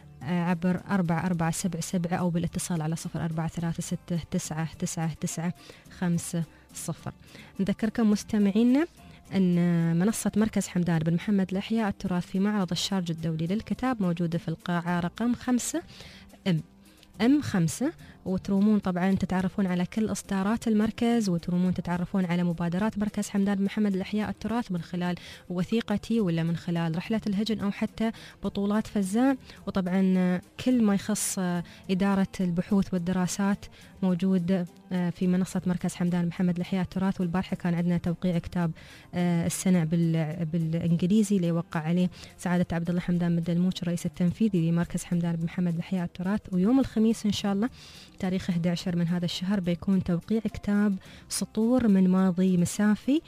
عبر أربعة أربعة سبعة سبعة أو بالاتصال على صفر أربعة ثلاثة ستة تسعة تسعة تسعة خمسة صفر. نذكركم مستمعينا أن منصة مركز حمدان بن محمد لإحياء التراث في معرض الشارجة الدولي للكتاب موجودة في القاعة رقم خمسة أم أم خمسة، وترومون طبعا تتعرفون على كل إصدارات المركز، وترومون تتعرفون على مبادرات مركز حمدان بن محمد لإحياء التراث من خلال وثيقتي ولا من خلال رحلة الهجن أو حتى بطولات فزاع. وطبعا كل ما يخص إدارة البحوث والدراسات موجود في منصة مركز حمدان بن محمد لإحياء التراث. والبارحة كان عندنا توقيع كتاب السنة بالإنجليزي اللي وقع عليه سعادة عبد الله حمدان بن دلموش الرئيس التنفيذي لمركز حمدان بن محمد لإحياء التراث. ويوم الخميس إن شاء الله تاريخ أحد عشر من هذا الشهر بيكون توقيع كتاب سطور من ماضي مسافي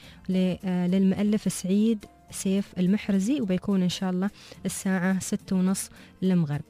للمؤلف سعيد سيف المحرزي، وبيكون إن شاء الله الساعة ستة ونص المغرب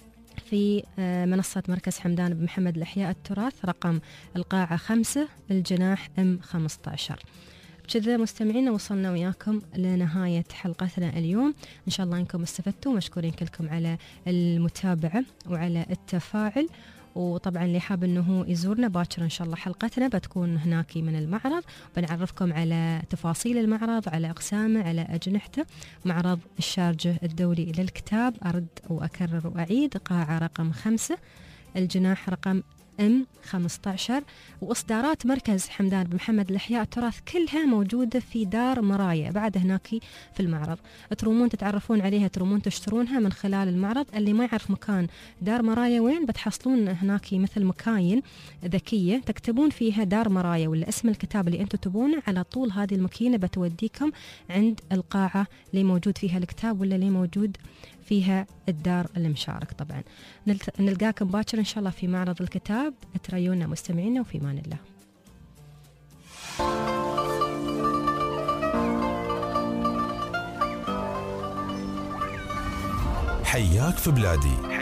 في منصة مركز حمدان بن محمد لإحياء التراث رقم القاعة خمسة الجناح أم خمسة عشر. بكذا مستمعينا وصلنا وياكم لنهاية حلقتنا اليوم، إن شاء الله أنكم استفدتوا، مشكورين كلكم على المتابعة وعلى التفاعل. وطبعا اللي حاب انه يزورنا باكر ان شاء الله حلقتنا بتكون هناك من المعرض، بنعرفكم على تفاصيل المعرض، على اقسامه، على اجنحته. معرض الشارجة الدولي للكتاب، ارد واكرر واعيد، قاعة رقم خمسة الجناح رقم ام خمسة عشر. واصدارات مركز حمدان بن محمد لإحياء التراث كلها موجوده في دار مرايا بعد هناك في المعرض، ترومون تتعرفون عليها، ترومون تشترونها من خلال المعرض. اللي ما يعرف مكان دار مرايا وين، بتحصلون هناك مثل مكاين ذكيه تكتبون فيها دار مرايا ولا اسم الكتاب اللي انتم تبونه، على طول هذه الماكينه بتوديكم عند القاعه اللي موجود فيها الكتاب ولا اللي موجود فيها الدار المشارك. طبعا نلقاكم باكر إن شاء الله في معرض الكتاب، تريونا مستمعينا وفي امان الله.
حياك في بلادي.